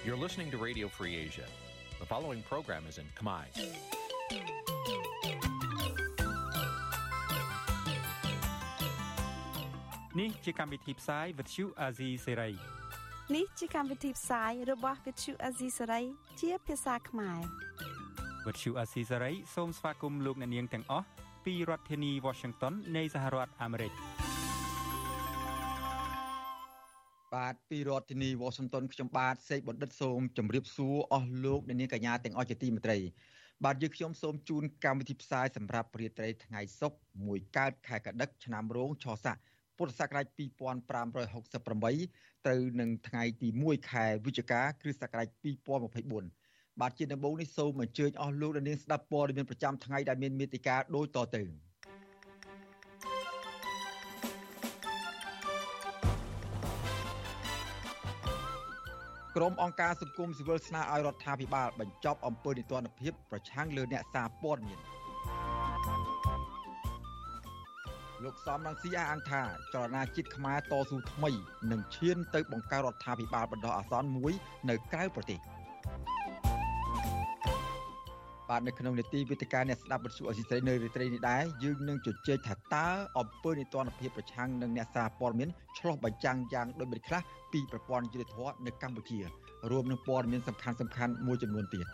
You're listening to Radio Free Asia. The following program is in Khmer. Nǐ chi càm bi tiệp xáy vệt chiu a zì sáy. Nǐ chi càm bi tiệp xáyរបស់វិទ្យុអាស៊ីសេរីជាភាសាខ្មែរវិទ្យុអាស៊ីសេរីសូមស្វាគមន៍លោកអ្នកនាងទាំងអស់ពីរដ្ឋធានី Washington នៃសហរដ្ឋអាមេរិកបាទពីរដ្ឋធានី Washington ខ្ញុំបាទសេកបណ្ឌិតសូមជម្រាបសួរអស់លោកអ្នកនាងកញ្ញាទាំងអស់ជាទីមេត្រីបាទយើងខ្ញុំសូមជូនកម្មវិធីផ្សាយសម្រាប់រាត្រីថ្ងៃសុក្រ1កើតខែកដិកឆ្នាំរោងឆស័កពុទ្ធសករាជ2568ត្រូវនឹងថ្ងៃទី1ខែវិច្ឆិកាគ្រិស្តសករាជ2024បាទជាដំបូងនេះសូមអញ្ជើញអស់លោកអ្នកនាងស្ដាប់ព័ត៌មានប្រចាំថ្ងៃដែលមានមេត្តាដូចតទៅក្រុមអង្គការសង្គមស៊ីវិលស្នើឲ្យរដ្ឋាភិបាលបញ្ចប់អំពើនីតិរដ្ឋភាពប្រឆាំងលើអ្នកសារព័ត៌មានលោកសំរងស៊ីអះអាងថាចលនាជាតិខ្មែរតស៊ូថ្មីនឹងឈានទៅបង្កើតរដ្ឋាភិបាលបណ្ដោះអាសន្នមួយនៅក្រៅប្រទេសបាទនៅក្នុងនីតិវិទ្យាអ្នកស្ដាប់វិទ្យុអេស៊ីសរ៉ៃនៅរាត្រីនេះដែរយើងនឹងជជែកថាតើអំពើនីតិរដ្ឋភាពប្រឆាំងនឹងអ្នកសារព័ត៌មានឆ្លុះបញ្ចាំងយ៉ាងដូចមិនខ្លះពីប្រព័ន្ធយុត្តិធម៌នៅកម្ពុជារួមនឹងព័ត៌មានសំខាន់ៗមួយចំនួនទៀត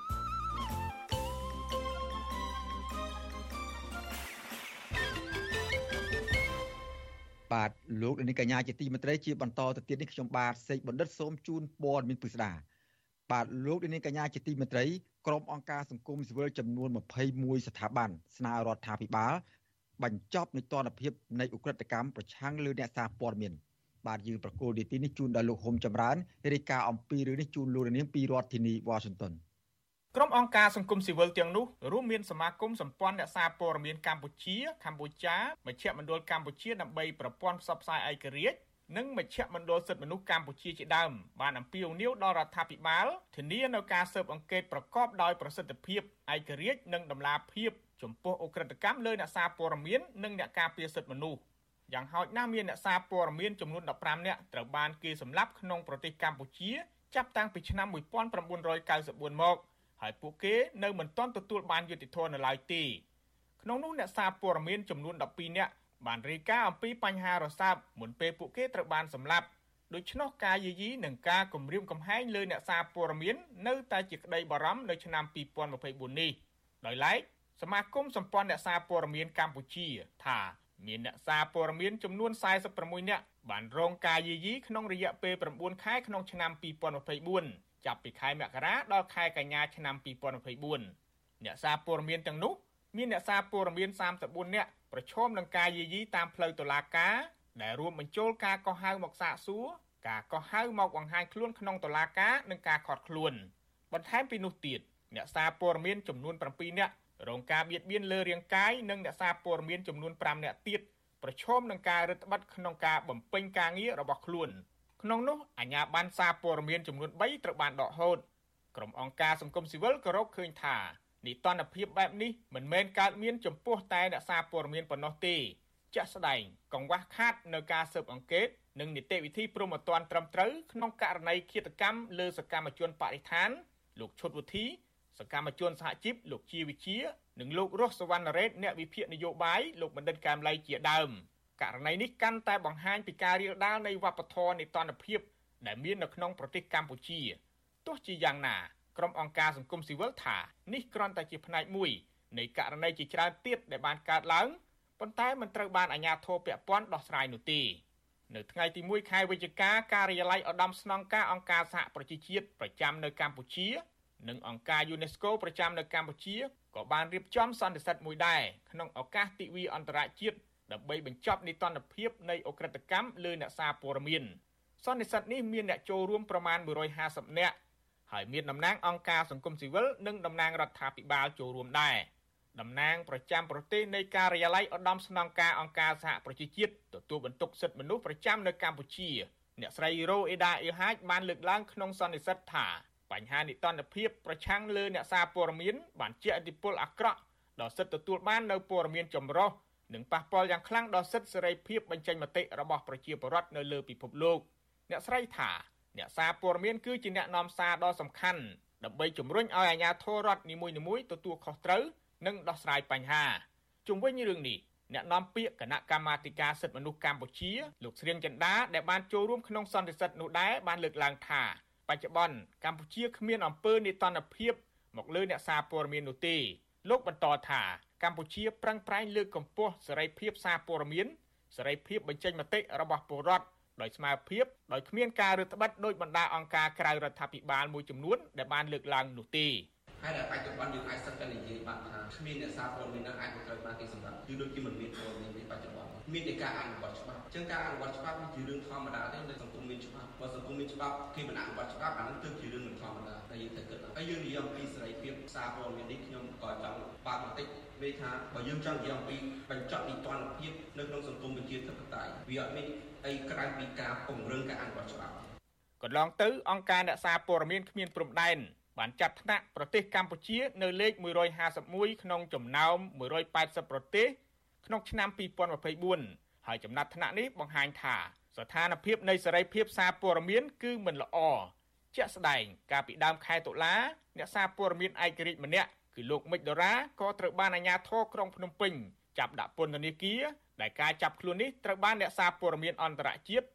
បាទលោកនាងកញ្ញាជាទីមេត្រីជាបន្តទៅទៀតនេះខ្ញុំបាទសេកបណ្ឌិតសូមជូនព័ត៌មានពិស្ដាបាទលោកនាងកញ្ញាជាទីមេត្រីក្រុមអង្គការសង្គមស៊ីវិលចំនួន21ស្ថាប័នស្នើរដ្ឋាភិបាលបញ្ចប់នីតិរដ្ឋភាពនៃឧក្រិដ្ឋកម្មប្រឆាំងលើអ្នកសារព័ត៌មានបាទយើងប្រកូលនីតិនេះជូនដល់លោកហ៊ុំចម្រើនរាយការណ៍អំពីរឿងនេះជូនលោកនាងពីរដ្ឋធានី Washington ក្រុមអង្គការសង្គមស៊ីវិលទាំងនោះរួមមានសមាគមសម្ព័ន្ធអ្នកសារព័ត៌មានកម្ពុជាមជ្ឈមណ្ឌលកម្ពុជាដើម្បីប្រព័ន្ធផ្សព្វផ្សាយឯករាជ្យនិងមជ្ឈមណ្ឌលសិទ្ធិមនុស្សកម្ពុជាជាដើមបានអំពាវនាវដល់រដ្ឋាភិបាលធានានូវការស៊ើបអង្កេតប្រកបដោយប្រសិទ្ធភាពឯករាជ្យនិងតម្លាភាពចំពោះឧក្រិដ្ឋកម្មលើអ្នកសារព័ត៌មាននិងអ្នកការពារសិទ្ធិមនុស្សយ៉ាងហោចណាស់មានអ្នកសារព័ត៌មានចំនួន15នាក់ត្រូវបានគេសម្លាប់ក្នុងប្រទេសកម្ពុជាចាប់តាំងពីឆ្នាំ1994មកហើយពួកគេនៅមិនទាន់ទទួលបានយុត្តិធម៌នៅឡើយទេក្នុងនោះអ្នកសារព័ត៌មានចំនួន12នាក់បានរាយការណ៍អំពីបញ្ហារសើបមុនពេលពួកគេត្រូវបានសម្លាប់ដូច្នោះការយាយីនិងការគំរាមកំហែងលើអ្នកសារព័ត៌មាននៅតែជាក្តីបារម្ភនៅឆ្នាំ2024នេះដោយឡែកសមាគមសម្ព័ន្ធអ្នកសារព័ត៌មានកម្ពុជាថាមានអ្នកសារព័ត៌មានចំនួន46នាក់បានរងការយាយីក្នុងរយៈពេល9ខែក្នុងឆ្នាំ2024ចាប់ពីខែមករាដល់ខែកញ្ញាឆ្នាំ2024អ្នកសារព័ត៌មានទាំងនោះមានអ្នកសារព័ត៌មាន34នាក់ប្រឈមនឹងការយាយីតាមផ្លូវតុលាការដែលរួមបញ្ចូលការកោះហៅមកសាកសួរការកោះហៅមកបង្ហាញខ្លួនក្នុងតុលាការនិងការឃាត់ខ្លួនបន្ថែមពីនោះទៀតអ្នកសារព័ត៌មានចំនួន7នាក់រងការបៀតបៀនលើរាងកាយនិងអ្នកសារព័ត៌មានចំនួន5នាក់ទៀតប្រឈមនឹងការរឹតបន្តឹងក្នុងការបំពេញការងាររបស់ខ្លួនក្នុងនោះអាជ្ញាប័ណ្ណសារព័ត៌មានចំនួន3ត្រូវបានដកហូតក្រុមអង្គការសង្គមស៊ីវិលក៏រកឃើញថានីតិរដ្ឋភាពបែបនេះមិនមែនកើតមានចំពោះតែអ្នកសារព័ត៌មានប៉ុណ្ណោះទេជាក់ស្ដែងកង្វះខាតនៅការស៊ើបអង្កេតនិងនីតិវិធីព្រហ្មទណ្ឌត្រឹមត្រូវក្នុងករណីឃាតកម្មលើសកម្មជនបរិស្ថានលោកឈុតវុធីសកម្មជនសហជីពលោកជាវិជានិងលោករស់សវណ្ណរ៉េតអ្នកវិភាគនយោបាយលោកបណ្ឌិតកែមលីជាដើមករណីនេះកាន់តែបង្ហាញពីការរាលដាលនៃវប្បធម៌នីតិរដ្ឋភាពដែលមាននៅក្នុងប្រទេសកម្ពុជាទោះជាយ៉ាងណាក្រុមអង្គការសង្គមស៊ីវិលថានេះគ្រាន់តែជាផ្នែកមួយនៃករណីជាច្រើនទៀតដែលបានកើតឡើងប៉ុន្តែមិនត្រូវបានអាជ្ញាធរពាក់ព័ន្ធដោះស្រាយនោះទេនៅថ្ងៃទី1ខែវិច្ឆិកាការិយាល័យឧត្តមស្នងការអង្គការសហប្រជាជាតិប្រចាំនៅកម្ពុជានិងអង្គការ UNESCO ប្រចាំនៅកម្ពុជាក៏បានរៀបចំសន្និសីទមួយដែរក្នុងឱកាសទិវាអន្តរជាតិដើម្បីបញ្ចប់នីតិរដ្ឋភាពនៃឧក្រិដ្ឋកម្មលើអ្នកសារព័ត៌មានសន្និសីទនេះមានអ្នកចូលរួមប្រមាណ150នាក់ហើយមានតំណាងអង្គការសង្គមស៊ីវិលនិងតំណាងរដ្ឋាភិបាលចូលរួមដែរតំណាងប្រចាំប្រទេសនៃការិយាល័យឧត្តមស្នងការអង្គការសហប្រជាជាតិទទួលបន្ទុកសិទ្ធិមនុស្សប្រចាំនៅកម្ពុជាអ្នកស្រីរ៉ូអេដាអ៊ីហាចបានលើកឡើងក្នុងសន្និសីទថាបញ្ហានីតិរដ្ឋភាពប្រឆាំងលើអ្នកសារព័ត៌មានបានជះឥទ្ធិពលអាក្រក់ដល់សិទ្ធិទទួលបាននូវព័ត៌មានចម្រុះនិងប៉ះពាល់យ៉ាងខ្លាំងដល់សិទ្ធិសេរីភាពបញ្ចេញមតិរបស់ប្រជាពលរដ្ឋនៅលើពិភពលោកអ្នកស្រីថាអ្នកសារព័ត៌មានគឺជាអ្នកនាំសារដ៏សំខាន់ដើម្បីជំរុញឲ្យអាជ្ញាធររដ្ឋនីមួយៗទទួលខុសត្រូវនិងដោះស្រាយបញ្ហាជុំវិញរឿងនេះអ្នកនាំពាក្យគណៈកម្មាធិការសិទ្ធិមនុស្សកម្ពុជាលោកស្រៀងចិន្តាដែលបានចូលរួមក្នុងសន្និសីទនោះដែរបានលើកឡើងថាបច្ចុប្បន្នកម្ពុជាគ្មានអំពើនេតន្នភាពមកលើអ្នកសារព័ត៌មាននោះទេលោកបន្តថាកម្ពុជាប្រឹងប្រែងលើកកម្ពស់សេរីភាពសារព័ត៌មានសេរីភាពបញ្ចេញមតិរបស់ពលរដ្ឋដោយស្មើភាពដោយគ្មានការរឹតបន្តឹងដោយបណ្ដាអង្គការក្រៅរដ្ឋាភិបាលមួយចំនួនដែលបានលើកឡើងនោះទេហើយដែលបច្ចុប្បន្នយើងអាចសឹកតែនិយាយបានថាគ្មានអ្នកសារព័ត៌មាននឹងអាចបង្កើតបានទេសម្រាប់គឺដូចជាមិនមានព័ត៌មានទេបច្ចុប្បន្នមានតែការអនុវត្តច្បាប់អញ្ចឹងការអនុវត្តច្បាប់វាជារឿងធម្មតាទេនៅសង្គមមានច្បាប់បើសង្គមមានច្បាប់គេមិនអនុវត្តច្បាប់អានោះគឺជារឿងមិនធម្មតាតែយើងត្រូវគិតហើយយើងនិយាយអំពីសេរីភាពសារព័ត៌មាននេះខ្ញុំក៏ចង់បាក់បន្តិចវាថាបើយើងចង់និយាយអំពីបញ្ចប់នីតិរដ្ឋភាពនៅក្នុងសង្គមប្រជាធិបតេយ្យវាអត់មានអីក្រៅពីការពង្រឹងការអនុវត្តច្បាប់កន្លងទៅអង្គការអ្នកសារព័ត៌មានគ្មានព្រំដែនបានចាត់ថ្នាក់ប្រទេសកម្ពុជានៅលេខ151ក្នុងចំណោម180ប្រទេសក្នុងឆ្នាំ2024ហើយចំណាត់ថ្នាក់នេះបង្ហាញថាស្ថានភាពនៃសេរីភាពសារព័ត៌មានគឺមិនល្អជាក់ស្ដែងកាលពីដើមខែតុលាអ្នកសារព័ត៌មានឯករាជ្យម្នាក់គឺលោកមិចដុរាក៏ត្រូវបានអាជ្ញាធរក្រុងភ្នំពេញចាប់ដាក់ពន្ធនាគារដែលការចាប់ខ្លួននេះត្រូវបានអ្នកសារព័ត៌មានអន្តរ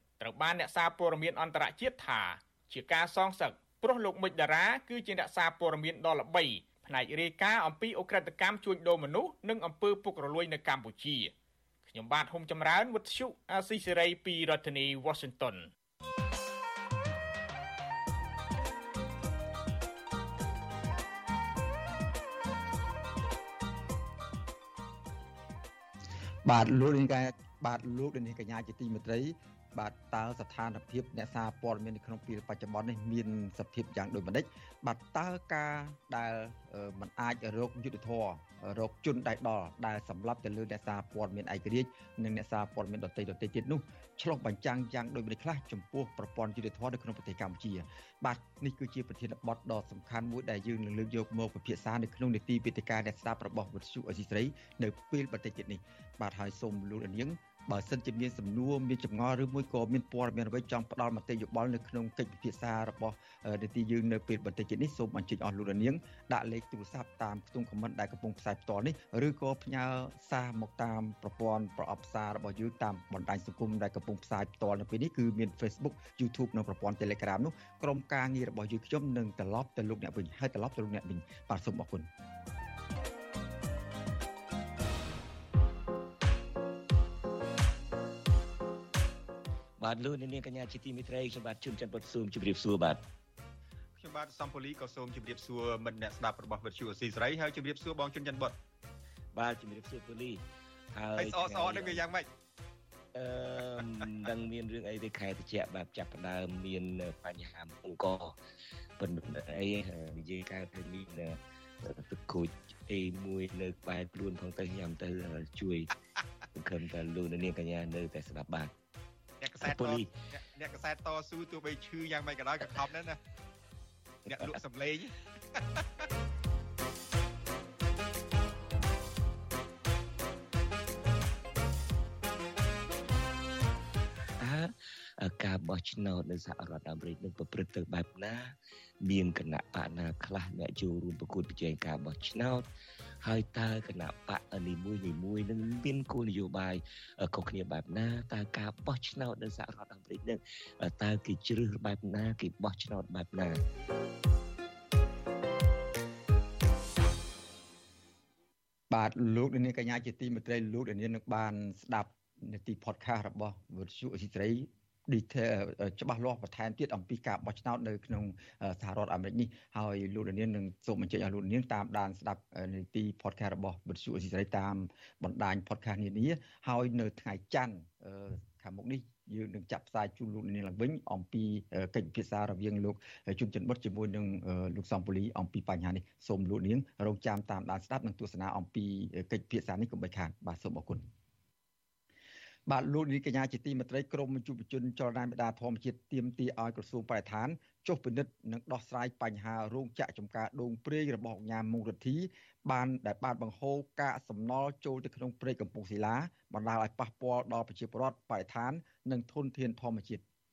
ជាតិថាជាការសងសឹកព្រោះលោកមិចដុរាគឺជាអ្នកសារព័ត៌មានដ៏ល្បីផ្នែករាយការណ៍អំពីអ ுக ្រិតកម្មជួញដូរមនុស្សនិងអំពើពុករលួយនៅកម្ពុជាខ្ញុំបាទហុំចម្រើនវុទ្ធុអាស៊ីសេរីពីរដ្ឋធានី Washington បាទលោកនាងកញ្ញាជាទីមេត្រីបាទតើស្ថានភាពអ្នកសារព័ត៌មាននៅក្នុងពេលបច្ចុប្បន្ននេះមានសភាពយ៉ាងដូចម្តេចបាទតើការដែលมันអាចរកយុត្តិធម៌រកជនដៃដល់ដែលសម្លាប់ទៅលើអ្នកសារព័ត៌មានឯករាជ្យនិងអ្នកសារព័ត៌មានដទៃទៀតនោះឆ្លុះបញ្ចាំងយ៉ាងដូចម្តេចខ្លះចំពោះប្រព័ន្ធយុត្តិធម៌នៅក្នុងប្រទេសកម្ពុជាបាទនេះគឺជាប្រធានបទដ៏សំខាន់មួយដែលយើងនឹងលើកយកមកពិភាក្សានៅក្នុងនីតិវេទិកាអ្នកស្ដាប់របស់វិទ្យុអេស៊ីស្រីនៅពេលបន្តិចទៀតនេះបាទហើយសូមលោកនាងបើសិនជាមានសំណួរមានចម្ងល់ឬមួយក៏មានព័ត៌មានអ្វីចង់ផ្ដល់មតិយោបល់នៅក្នុងកិច្ចពិភាក្សារបស់នីតិយើងនៅពេលបន្តិចទៀតនេះសូមអញ្ជើញអស់លោកនាងដាក់លេខទូរស័ព្ទតាមខ្ទង់ comment ដែលកំពុងផ្សាយផ្ទាល់នេះឬក៏ផ្ញើសារមកតាមប្រព័ន្ធប្រអប់សាររបស់យើងតាមបណ្ដាញសង្គមដែលកំពុងផ្សាយផ្ទាល់នៅពេលនេះគឺមាន Facebook YouTube និងប្រព័ន្ធ Telegram នោះក្រុមការងាររបស់យើងខ្ញុំនឹងត្រឡប់ទៅលោកអ្នកវិញហើយត្រឡប់ទៅលោកអ្នកវិញបាទសូមអរគុណបាទលោកនាងកញ្ញាជាទីមេត្រីខ្ញុំបាទជួនច័ន្ទបុតស៊ូមជម្រាបសួរបាទខ្ញុំបាទសំពូលីក៏សូមជម្រាបសួរមិត្តអ្នកស្ដាប់របស់វិទ្យុអស៊ីសេរីហើយជម្រាបសួរបងជួនច័ន្ទបុតបាទជម្រាបសួរពូលីហើយស្អកនឹងវាយ៉ាងម៉េចនឹងមានរឿងអីទេខែត្រជាក់បាទចាប់ផ្ដើមមានបញ្ហាអង្គប៉ុន្តែអីនិយាយកើតទៅមានទឹកគូចអីមួយនៅក្បែរខ្លួនផងទៅញ៉ាំទៅជួយសង្ឃឹមថាលោកនាងកញ្ញានៅតែស្ដាប់បាទអ្នកកសែតតស៊ូទោះបីឈឺយ៉ាងម៉េចក៏ដោយក៏ខំដែរណាអ្នកលក់សំឡេងការបោះឆ្នោតនៅសហរដ្ឋអាមេរិកនឹងប្រព្រឹត្តទៅបែបណាមានគណៈបកណាខ្លះអ្នកចូលរួមប្រកួតប្រជែងការបោះឆ្នោតហើយតើគណៈបកនីមួយនឹងមានគោលនយោបាយខុសគ្នាបែបណាតើការបោះឆ្នោតនៅសហរដ្ឋអាមេរិកនឹងតើគេជ្រើសបែបណាគេបោះឆ្នោតបែបណាបាទលោកនាងកញ្ញាជាទីមេត្រីលោកនាងនឹងបានស្ដាប់នីតិ podcast របស់វិទ្យុអេស៊ីស្រី detail ច្បាស់លាស់បន្ថែមទៀតអំពីការបោះឆ្នោតនៅក្នុងសហរដ្ឋអាមេរិកនេះហើយលោកនាងនឹងសូមអញ្ជើញឲ្យលោកនាងតាមដានស្ដាប់នីតិ podcast របស់វិទ្យុអេស៊ីស្រីតាមបណ្ដាញ podcast នានាហើយនៅថ្ងៃច័ន្ទខាងមុខនេះយើងនឹងចាប់ផ្សាយជូនលោកនាងឡើងវិញអំពីកិច្ចពិភាក្សារវាងលោកជុនច័ន្ទបុតជាមួយនឹងលោកសំពូលីអំពីបញ្ហានេះសូមលោកនាងរងចាំតាមដានស្ដាប់និងទស្សនាអំពីកិច្ចពិភាក្សានេះកុំបីខានបាទសូមអរគុណបាទលោកនាងកញ្ញាជាទីមេត្រីក្រមយុវជនចលនាមេដាធម្មជាតិទាមទារឲ្យក្រសួងបរិស្ថានចុះពិនិត្យនិងដោះស្រាយបញ្ហារោងចក្រចំការដូងព្រៃរបស់អង្គការមុងរទ្ធីបានបង្ហូរកាកសំណល់ចូលទៅក្នុងព្រៃកំពង់ศิលាបណ្ដាលឲ្យប៉ះពាល់ដល់ប្រជាពលរដ្ឋបរិស្ថាននិងធនធានធម្មជាតិ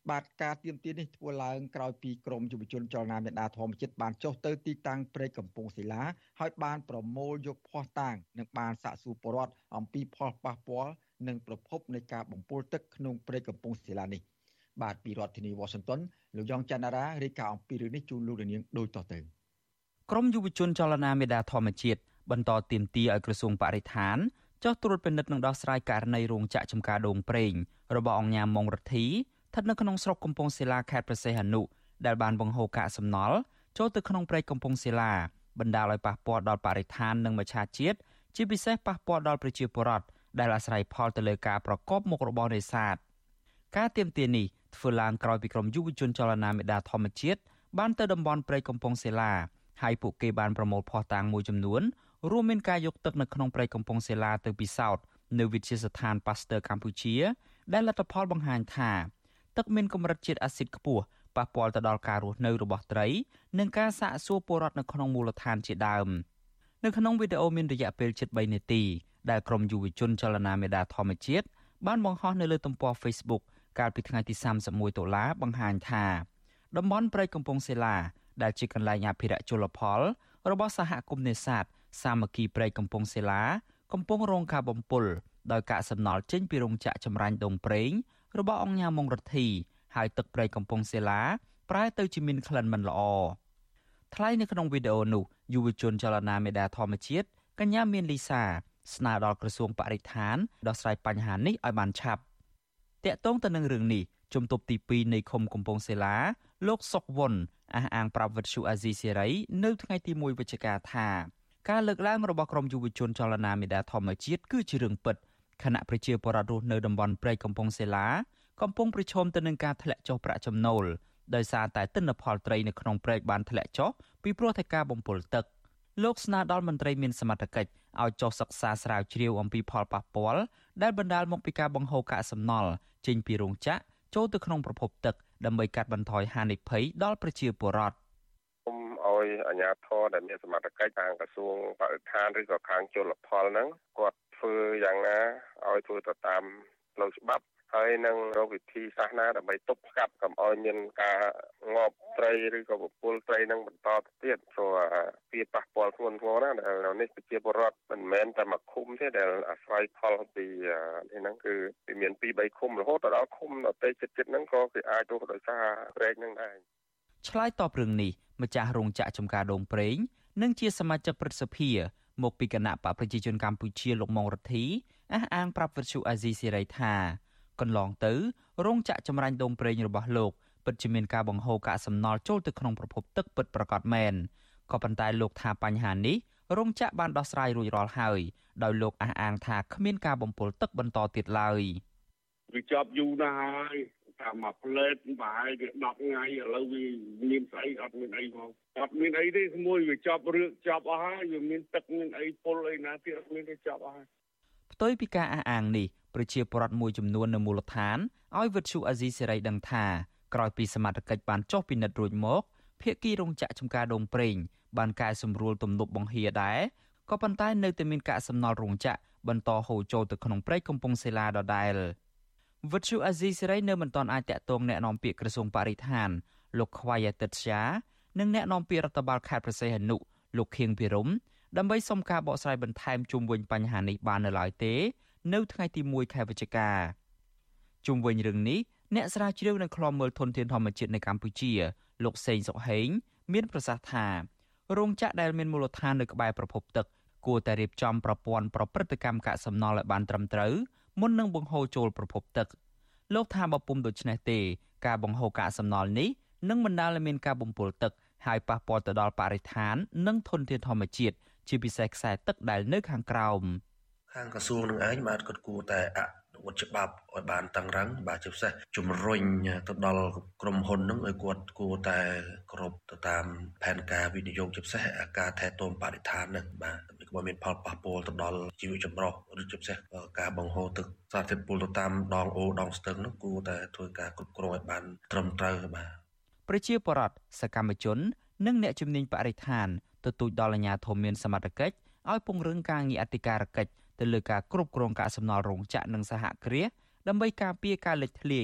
បាទការទាមទារនេះធ្វើឡើងក្រោយពីក្រមយុវជនចលនាមេដាធម្មជាតិបានចុះទៅទីតាំងព្រែកកំពង់សិលាហើយបានប្រមូលយកភស្តុតាងនិងបានសាកសួរពលរដ្ឋអំពីផលប៉ះពាល់និងប្រភពនៃការបំពុលទឹកក្នុងព្រែកកំពង់សិលានេះបាទពីរដ្ឋធានី Washington លោកយ៉ងច័ន្ទរារាយការណ៍អំពីរឿងនេះជូនលោកនាងដូចតទៅក្រមយុវជនចលនាមេដាធម្មជាតិបន្តទាមទារឲ្យក្រសួងបរិស្ថានចុះត្រួតពិនិត្យនិងដោះស្រាយករណីរោងចក្រចម្ការដូងប្រេងរបស់អង្គញាម៉ុងរទ្ធីស្ថិតនៅក្នុងស្រុកកំពង់សិលាខេត្តព្រះសីហនុដែលបានបង្ហូរកាកសំណល់ចូលទៅក្នុងព្រែកកំពង់សិលាបណ្ដាលឲ្យប៉ះពាល់ដល់បរិស្ថាននិងមច្ឆជាតិជាពិសេសប៉ះពាល់ដល់ប្រជាពលរដ្ឋដែលអាស្រ័យផលទៅលើការប្រកបមុខរបរនេសាទការទាមទារនេះធ្វើឡើងក្រោយពីក្រមយុវជនចលនាមេដាធម្មជាតិបានទៅតំបន់ព្រែកកំពង់សិលាហើយពួកគេបានប្រមូលភស្តុតាងមួយចំនួនរួមមានការយកទឹកនៅក្នុងព្រែកកំពង់សិលាទៅពិសោធន៍នៅវិទ្យាស្ថានប៉ាស្ទ័រកម្ពុជាដែលលទ្ធផលបង្ហាញថាទឹកមានកម្រិតជាតិអាស៊ីតខ្ពស់ប៉ះពាល់ទៅដល់ការរស់នៅរបស់ត្រីនិងការសាកសួរពលរដ្ឋនៅក្នុងមូលដ្ឋានជាដើមនៅក្នុងវីដេអូមានរយៈពេលជិត3នាទីដែលក្រមយុវជនចលនាមេដាធម្មជាតិបានបង្ហោះនៅលើទំព័រ Facebook កាលពីថ្ងៃទី31តុលាបង្ហាញថាតំបន់ព្រែកកំពង់សិលាដែលជាកន្លែងអភិរក្សជលផលរបស់សហគមន៍នេសាទសាមគ្គីព្រែកកំពង់សិលាកំពុងរងការបំពុលដោយកាកសំណល់ចេញពីរោងចក្រចម្រាញ់ដូងប្រេងរបស់អង្គញាម៉ុងរទ្ធីហើយទឹកព្រែកកំពង់សិលាប្រែទៅជាមានក្លិនមិនល្អថ្លែងនៅក្នុងវីដេអូនោះយុវជនចលនាមេដាធម្មជាតិកញ្ញាមានលីសាស្នើដល់ក្រសួងបរិស្ថានដោះស្រាយបញ្ហានេះឲ្យបានឆាប់តាក់ទងទៅនឹងរឿងនេះជំទប់ទី2នៃឃុំកំពង់សិលាលោកសុកវុនអះអាងប្រាប់វិទ្យុអាស៊ីសេរីនៅថ្ងៃទី1វិច្ឆិកាថាការលើកឡើងរបស់ក្រមយុវជនចលនាមេដាធម្មជាតិគឺជារឿងពិតខណៈប្រជាពលរដ្ឋរស់នៅតំបន់ព្រែកកំពង់សិលាកំពុងប្រឈមទៅនឹងការធ្លាក់ចុះប្រាក់ចំណូលដោយសារតែទិន្នផលត្រីនៅក្នុងព្រែកបានធ្លាក់ចុះពីព្រោះតែការបំពុលទឹកលោកស្នើដល់មន្ត្រីមានសមត្ថកិច្ចឲ្យចុះសិក្សាស្រាវជ្រាវអំពីផលប៉ះពាល់ដែលបណ្ដាលមកពីការបង្ហូរកាកសំណល់ចេញពីរោងចក្រចូលទៅក្នុងប្រភពទឹកដើម្បីកាត់បន្ថយហានិភ័យដល់ប្រជាពលរដ្ឋឲ្យអាជ្ញាធរដែលមានសមត្ថកិច្ចខាងក្រសួងបរិស្ថានឬក៏ខាងជលផលហ្នឹងគាត់ធ្វើយ៉ាងណាឲ្យធ្វើទៅតាមផ្លូវច្បាប់ហើយនឹងរកវិធីសាស្ត្រណាដើម្បីទប់ស្កាត់កុំឲ្យមានការងាប់ត្រីឬក៏បំពុលត្រីនឹងបន្តទៅទៀតព្រោះវាប៉ះពាល់ធ្ងន់ធ្ងរណាស់ដែលនេះប្រជាពលរដ្ឋមិនមែនតែមួយឃុំទេដែលអាស្រ័យផលពីនេះហ្នឹងគឺវាមាន 2-3 ឃុំរហូតដល់ឃុំដទៃជិតៗហ្នឹងក៏គេអាចទោះដោយសារព្រែកហ្នឹងដែរឆ្លើយតបរឿងនេះម្ចាស់រោងចក្រចម្ការដូងប្រេងនិងជាសមាជិកព្រឹទ្ធសភាមកពីគណៈបកប្រជាជនកម្ពុជាលោកម៉ុងរទ្ធីអះអាងប្រាប់វិទ្យុអាស៊ីសេរីថាកន្លងទៅរោងចក្រចម្រាញ់ដូងប្រេងរបស់លោកពិតជាមានការបង្ហូរកាកសំណល់ចូលទៅក្នុងប្រភពទឹកពិតប្រាកដមែនក៏ប៉ុន្តែលោកថាបញ្ហានេះរោងចក្របានដោះស្រាយរួចរាល់ហើយដោយលោកអះអាងថាគ្មានការបំពុលទឹកបន្តទៀតឡើយវាជាប់យូរណាស់ហើយតាមមួយផ្លេតប្រហែលជា10ថ្ងៃឥឡូវវាមានស្អីអត់មានអីផងអត់មានអីទេស្មួយវាជាប់រឿងជាប់អស់ហើយវាមានទឹកមានអីពុលអីណាទៀតអត់មានទេជាប់អស់ហើយផ្ទុយពីការអះអាងនេះប្រជាពលរដ្ឋមួយចំនួននៅមូលដ្ឋានឲ្យវិទ្យុអាស៊ីសេរីដឹងថាក្រោយពីសមត្ថកិច្ចបានចុះពិនិត្យរួចមកភាគីរោងចក្រចម្ការដូងប្រេងបានកែសម្រួលទំនប់បង្ហៀដែរក៏ប៉ុន្តែនៅតែមានកាកសំណល់រោងចក្របន្តហូរចូលទៅក្នុងព្រែកកំពង់សិលាដដែលវិទ្យុអាស៊ីសេរីនៅមិនទាន់អាចតាក់ទងแนะនាំពាក្យក្រសួងបរិស្ថានលោកខ្វាយតិតជានិងแนะនាំពាក្យរដ្ឋបាលខេត្តព្រះសីហនុលោកខៀងពិរមដើម្បីសុំការបកស្រាយបន្ថែមជុំវិញបញ្ហានេះបាននៅឡើយទេនៅថ្ងៃទី1ខែវិច្ឆិកាជុំវិញរឿងនេះអ្នកស្រាវជ្រាវនៅឃ្លាំមើលធនធានធម្មជាតិនៅកម្ពុជាលោកសេងសុកហេងមានប្រសាសន៍ថារោងចក្រដែលមានមូលដ្ឋាននៅក្បែរប្រភពទឹកគួរតែរៀបចំប្រព័ន្ធប្រព្រឹត្តកម្មកាកសំណល់ឲ្យបានត្រឹមត្រូវមុននឹងបង្ហូរចូលប្រភពទឹកលោកថាបើពុំដូច្នេះទេការបង្ហូរកាកសំណល់នេះនឹងបណ្ដាលឲ្យមានការបំពុលទឹកហើយប៉ះពាល់ទៅដល់បរិស្ថាននិងធនធានធម្មជាតិជាពិសេសខ្សែទឹកដែលនៅខាងក្រោមខាងក្រសួងនឹងឯងបានគាត់គួរតែអនុវត្តច្បាប់ឲ្យបានតឹងរ៉ឹងបាទជាពិសេសជំរុញទៅដល់ក្រុមហ៊ុននឹងឲ្យគាត់គួរតែគ្រប់ទៅតាមផែនការវិនិយោគជាពិសេសការថែទាំបរិស្ថាននឹងបាទបើមានផលប៉ះពាល់ទៅដល់ជីវៈចម្រុះឬជាពិសេសការបង្ហូរទឹកសារធាតុពុលទៅតាមដងអូរដងស្ទឹងនោះគួរតែធ្វើការគ្រប់គ្រងឲ្យបានត្រឹមត្រូវបាទប្រជាពលរដ្ឋសកម្មជននិងអ្នកជំនាញបរិស្ថានទទូចដល់អាជ្ញាធរមានសមត្ថកិច្ចឲ្យពង្រឹងការងារអធិការកិច្ចទៅលើការគ្រប់គ្រងកាកសំណល់រោងចក្រនិងសហគ្រាសដើម្បីការពារការលេចធ្លាយ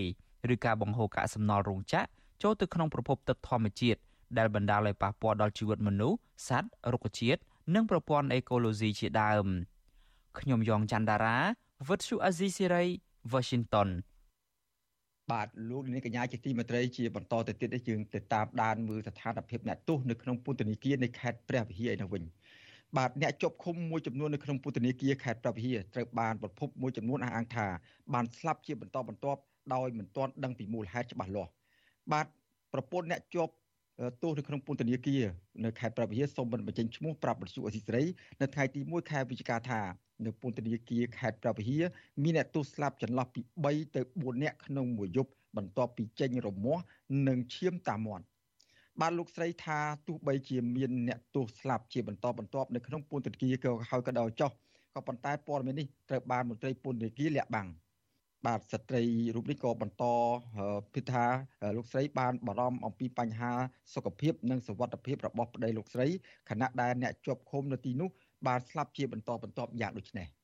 ឬការបង្ហូរកាកសំណល់រោងចក្រចូលទៅក្នុងប្រភពទឹកធម្មជាតិដែលបណ្ដាលឲ្យប៉ះពាល់ដល់ជីវិតមនុស្សសត្វរុក្ខជាតិនិងប្រព័ន្ធអេកូឡូស៊ីជាដើមខ្ញុំយ៉ងច័ន្ទដារាវិទ្យុអាស៊ីសេរី Washington បាទលោកនាងកញ្ញាជាទីមេត្រីជាបន្តទៅទៀតនេះយើងទៅតាមដានមើលស្ថានភាពអ្នកទោសនៅក្នុងពន្ធនាគារនៃខេត្តព្រះវិហារឯនោះវិញបាទអ្នកជាប់ឃុំមួយចំនួននៅក្នុងពន្ធនាគារខេត្តព្រះវិហារត្រូវបានប្រភពមួយចំនួនអះអាងថាបានស្លាប់ជាបន្តបន្ទាប់ដោយមិនទាន់ដឹងពីមូលហេតុច្បាស់លាស់បាទប្រពន្ធអ្នកជាប់ទោសនៅក្នុងពន្ធនាគារនៅខេត្តព្រះវិហារសូមមិនបញ្ចេញឈ្មោះប្រាប់វិទ្យុអស៊ីសេរីនៅថ្ងៃទី1ខែវិច្ឆិកាថានៅពន្ធនាគារខេត្តព្រះវិហារមានអ្នកទោសស្លាប់ចន្លោះពី3ទៅ4នាក់ក្នុងមួយយប់បន្ទាប់ពីចេញរមាស់និងឈាមតាមមាត់បាទលោកស្រីថាទោះបីជាមានអ្នកទោសស្លាប់ជាបន្តបន្ទាប់នៅក្នុងពន្ធនាគារក៏ហើយក៏ដោយចុះក៏ប៉ុន្តែព័ត៌មាននេះត្រូវបានមន្ត្រីពន្ធនាគារលាក់បាំងបាទស្ត្រីរូបនេះក៏បន្តពីថាលោកស្រីបានបារម្ភអំពីបញ្ហាសុខភាពនិងសុវត្ថិភាពរបស់ប្តីលោកស្រីខណៈដែលអ្នកជាប់ឃុំនៅទីនោះបានស្លាប់ជាបន្តបន្ទាប់យ៉ាងដូចនេះ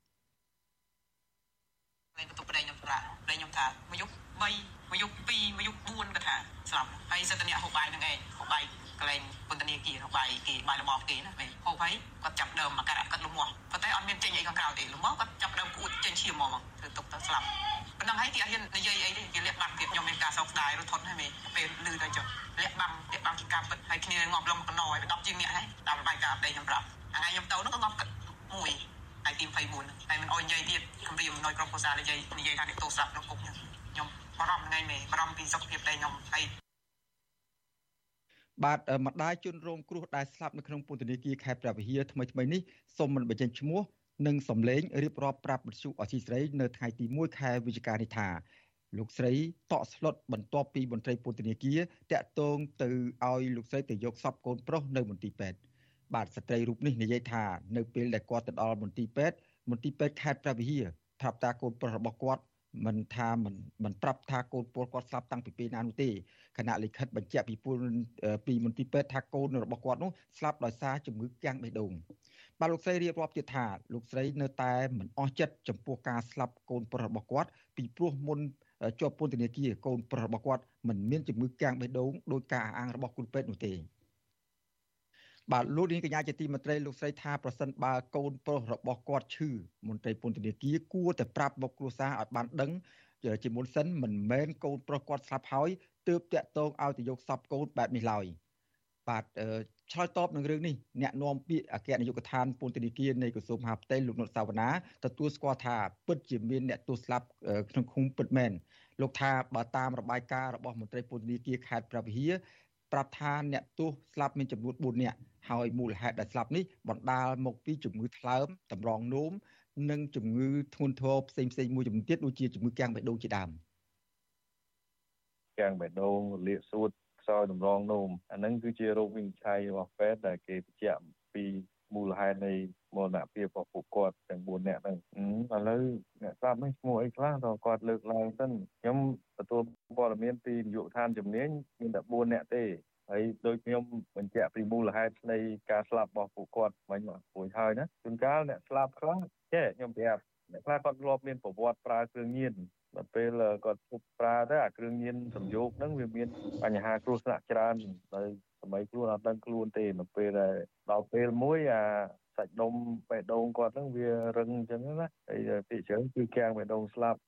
បន្ទប់ប្តីខ្ញុំប្រាប់ប្តីខ្ញុំថាមួយយប់3មួយយប់2មួយយប់4គាត់ថាស្លាប់ហើយសិតតែអ្នកហូបបាយនឹងឯងហូបបាយកន្លែងពន្ធនាគារហូបបាយគេបាយរបស់គេណាហូបហើយគាត់ចាប់ដើមមកការគាត់លំមាស់ប៉ុន្តែអត់មានចេញអីខាងក្រៅទេលំមាស់គាត់ចាប់ដើមពួតចេញឈាមមកធ្វើទុកទៅស្លាប់ប៉ុណ្ណឹងហើយគេអត់ហ៊ាននិយាយអីទេគេលាក់បាំងទៀតខ្ញុំមានការសោកស្ដាយរត់ធន់ហើយមេពេលលឺទៅចុះលាក់បាំងជាការពិតហើយគ្នាងាប់លំកណោឲ្យ10ជាងអ្នកហើយតាមបាយការប្តីខ្ញុំប្រាប់ថ្ងៃខ្ញុំទៅនោះក៏ងាប់មួយថ្ងៃទី24ហើយមិនអោយនិយាយទៀតគម្រាមនៅក្រុមប្រសានិយាយថាអ្នកទោសស្លាប់ក្នុងគុកខ្ញុំបារម្ភថ្ងៃមេបារម្ភពីសុខភាពប្តីខ្ញុំហើយបាទម្ដាយជនរងគ្រោះដែលស្លាប់នៅក្នុងពន្ធនាគារខេត្តព្រះវិហារថ្មីនេះសូមមិនបញ្ចេញឈ្មោះនិងសម្លេងរៀបរាប់ប្រាប់វិទ្យុអសីស្រីនៅថ្ងៃទី1ខែវិច្ឆិកានេះថាលោកស្រីតក់ស្លុតបន្ទាប់ពីមន្ត្រីពន្ធនាគារតាក់ទងទៅឲ្យលោកស្រីទៅយកសពកូនប្រុសនៅមន្ទីរពេទ្យបាទស្ត្រីរូបនេះនិយាយថានៅពេលដែលគាត់ទៅដល់មន្ទីរពេទ្យខេត្តព្រះវិហារប្រាប់ថាកូនប្រុសរបស់គាត់មិនប្រាប់ថាកូនពលគាត់ស្លាប់តាំងពីពេលណានោះទេគណៈលិខិតបញ្ជាក់ពីមន្ទីរពេទ្យថាកូនរបស់គាត់នោះស្លាប់ដោយសារជំងឺគាំងបេះដូងបាទលោកស្រីរៀបរាប់ទៀតថាលោកស្រីនៅតែមិនអស់ចិត្តចំពោះការស្លាប់កូនប្រុសរបស់គាត់ពីព្រោះមុនជាប់ពន្ធនាគារកូនប្រុសរបស់គាត់មិនមានជំងឺគាំងបេះដូងដោយការអះអាងរបស់គ្រូពេទ្យនោះទេបាទលោកនាងកញ្ញាជាទីមេត្រីលោកស្រីថាប្រសិនបើកូនប្រុសរបស់គាត់ឈឺមន្ត្រីពន្ធនាគារគួរតែប្រាប់មកគ្រួសារឲ្យបានដឹងជាមុនសិនមិនមែនកូនប្រុសគាត់ស្លាប់ហើយទើបតាក់ទងឲ្យទៅយកសពកូនបែបនេះឡើយបាទឆ្លើយតបនឹងរឿងនេះអ្នកនាំពាក្យអគ្គនាយកដ្ឋានពន្ធនាគារនៃក្រសួងមហាផ្ទៃលោកនុតសាវណ្ណាទទួលស្គាល់ថាពិតជាមានអ្នកទោសស្លាប់ក្នុងឃុំពិតមែនលោកថាបើតាមរបាយការណ៍របស់មន្ត្រីពន្ធនាគារខេត្តព្រះវិហារប្រាប់ថាអ្នកទោសស្លាប់មានចំនួន4នាក់ហើយមូលហេតុដែលស្លាប់នេះបណ្ដាលមកពីជំងឺថ្លើមតម្រងនោមនិងជំងឺធ្ងន់ធ្ងរផ្សេងមួយចំនួនទៀតដូចជាជំងឺគាំងបេះដូងជាដើមគាំងបេះដូងលាកសួតខ្សោយតម្រងនោមអាហ្នឹងគឺជារោគវិនិច្ឆ័យរបស់ពេទ្យដែលគេបញ្ជាក់ពីមូលហេតុនៃមរណភាពរបស់ពួកគាត់ទាំង4នាក់ហ្នឹងឥឡូវអ្នកស្លាប់នេះឈ្មោះអីខ្លះដល់គាត់លើកឡើងទៅខ្ញុំទទួលព័ត៌មានពីនាយកដ្ឋានជំនាញមានតែ4នាក់ទេហើយដូចខ្ញុំបញ្ជាក់ពីមូលហេតុនៃការស្លាប់របស់ពួកគាត់មិញមករួចហើយណាជួនកាលអ្នកស្លាប់ខ្លះចេះខ្ញុំប្រាប់អ្នកខ្លះគាត់ធ្លាប់មានប្រវត្តិប្រើគ្រឿងញៀនដល់ពេលគាត់ឈប់ប្រើទៅអាគ្រឿងញៀនសំយោគហ្នឹងវាមានបញ្ហាគ្រោះថ្នាក់ច្រើនហើយសម័យខ្លួនអត់ដឹងខ្លួនទេនៅពេលដែលដល់ពេលមួយអាសាច់ដុំបេះដូងគាត់ហ្នឹងវារឹងអញ្ចឹងណាហើយពីច្រើនគឺគាំងបេះដូងស្លាប់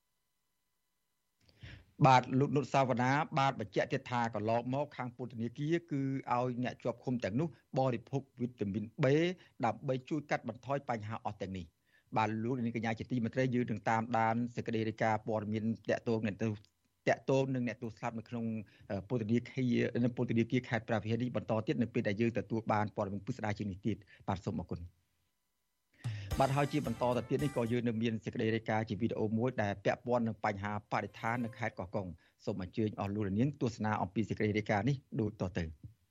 បាទលោកនុតសាវណ្ណាបាទបញ្ជាក់ទៀតថាកន្លងមកខាងពន្ធនាគារគឺឲ្យអ្នកជាប់ឃុំទាំងនោះបរិភោគវីតាមីន B ដើម្បីជួយកាត់បន្ថយបញ្ហាអស់ទាំងនេះបាទលោកនាងកញ្ញាជាទីមេត្រីយើងនឹងតាមដានសេចក្តីរាយការណ៍ព័ត៌មានតាក់ទងនឹងអ្នកទោសស្លាប់នៅក្នុងពន្ធនាគារខេត្តព្រះវិហារនេះបន្តទៀតនៅពេលដែលយើងទទួលបានព័ត៌មានពិស្ដារជាងនេះទៀតបាទសូមអរគុណបាទហើយជាបន្តទៅទៀតនេះក៏យើងនៅមានសេចក្តីរាយការណ៍ជាវីដេអូមួយដែលពាក់ព័ន្ធនឹងបញ្ហាបរិស្ថាននៅខេត្តកោះកុងសូមអញ្ជើញអស់លោកនាងទស្សនាអំពីសេចក្តីរាយការណ៍នេះដូចតទៅ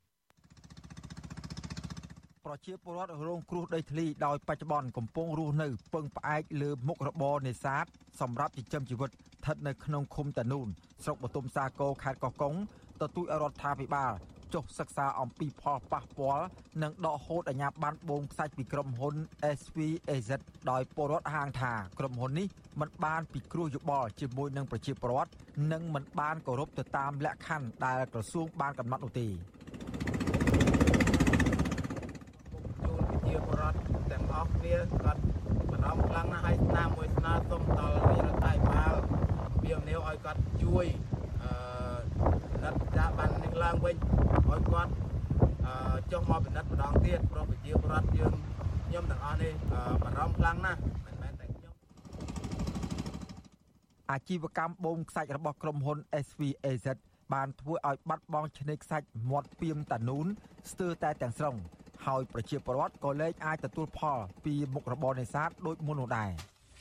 ប្រជាពលរដ្ឋរងគ្រោះដីធ្លីដោយបច្ចុប្បន្នកំពុងរស់នៅពឹងផ្អែកលើមុខរបរនេសាទសម្រាប់ចិញ្ចឹមជីវិតស្ថិតនៅក្នុងឃុំតានូនស្រុកបទុមសាគរខេត្តកោះកុងទទូចរដ្ឋាភិបាលចុះសិក្សាអំពីផលប៉ះពាល់និងដកហូតអាជ្ញាប័ណ្ណបូមខ្សាច់ពីក្រុមហ៊ុន SVAZ ដោយពលរដ្ឋហាងថាក្រុមហ៊ុននេះមិនបានពិគ្រោះយោបល់ជាមួយនឹងប្រជាពលរដ្ឋនិងមិនបានគោរពទៅតាមលក្ខខណ្ឌដែលក្រសួងបានកំណត់នោះទេជាពលរដ្ឋទាំងអស់គ្នាគាត់បារម្ភខ្លាំងណាស់ហើយស្នើមួយស្នើសុំដល់រដ្ឋាភិបាលពីអំណេវឲ្យគាត់ជួយរដ្ឋបាននឹងឡើងវិញឲ្យគាត់ចុះមកពិនិត្យម្ដងទៀតព្រោះប្រជាពលរដ្ឋយើងខ្ញុំទាំងអស់នេះបារម្ភខ្លាំងណាស់មិនមែនតែខ្ញុំអាជីវកម្មបូមខ្សាច់របស់ក្រុមហ៊ុន SVAZ បានធ្វើឲ្យបាត់បង់ឆ្នេរខ្សាច់មាត់ពីមតានូនស្ទើរតែទាំងស្រុងហើយប្រជាពលរដ្ឋក៏លែងអាចទទួលផលពីមុខរបរនេសាទដូចមុននោះដែ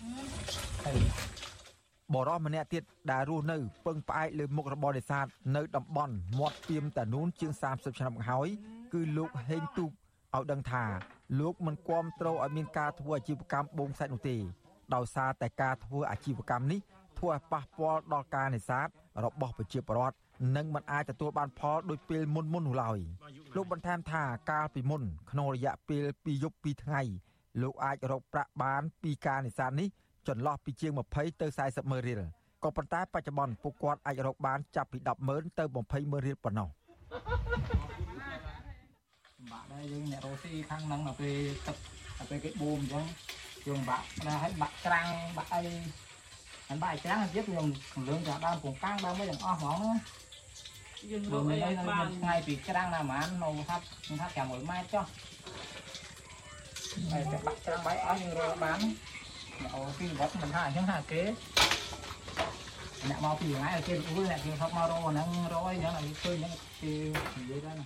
របរិសម្នាក់ទៀតដែលរស់នៅពឹងផ្អែកលើមុខរបរនេសាទនៅតំបន់មាត់ពីមតានូនជាង30ឆ្នាំមកហើយគឺលោកហេងទូកឲ្យដឹងថាលោកមិនគាំទ្រឲ្យមានការធ្វើអាជីវកម្មបូមខ្សាច់នោះទេដោយសារតែការធ្វើអាជីវកម្មនេះធ្វើឲ្យប៉ះពាល់ដល់ការនេសាទរបស់ប្រជាពលរដ្ឋនិងមិនអាចទទួលបានផលដូចពេលមុននោះឡើយលោកបន្ថែមថាកាលពីមុនក្នុងរយៈពេល2យប់2ថ្ងៃលោកអាចរកប្រាក់បានពីការនេសាទនេះចន្លោះពីជាង20ទៅ40ម៉ឺនរៀលក៏ប៉ុន្តែបច្ចុប្បន្នពួកគាត់អាចរកបានចាប់ពី10ម៉ឺនទៅ20ម៉ឺនរៀលប៉ុណ្ណោះបាក់ដែរយើងអ្នករស់ស៊ីខាងហ្នឹងដល់ពេលទឹកដល់ពេលគេបូមអញ្ចឹងយើងបាក់ដែរឲ្យបាក់ច្រាំងបាក់អីមិនបាក់ច្រាំងទៀតខ្ញុំកំលឹងจากដើមពងកាំងដើមមកទាំងអស់ហ្មងណាយើងរកអីបានថ្ងៃពីច្រាំងណាហ្មងនៅថាចាំ1ម៉ែត្រចុះហើយតែបាក់ច្រាំងបាយអស់យើងរកបានអ្នកអូពីវត្តមិនថាអញ្ចឹងថាគេអ្នកមកពីថ្ងៃគេធ្វើអ្នកគេថប់មករកហ្នឹងរកអីចឹងឲ្យឃើញហ្នឹងគេនិយាយដែរណា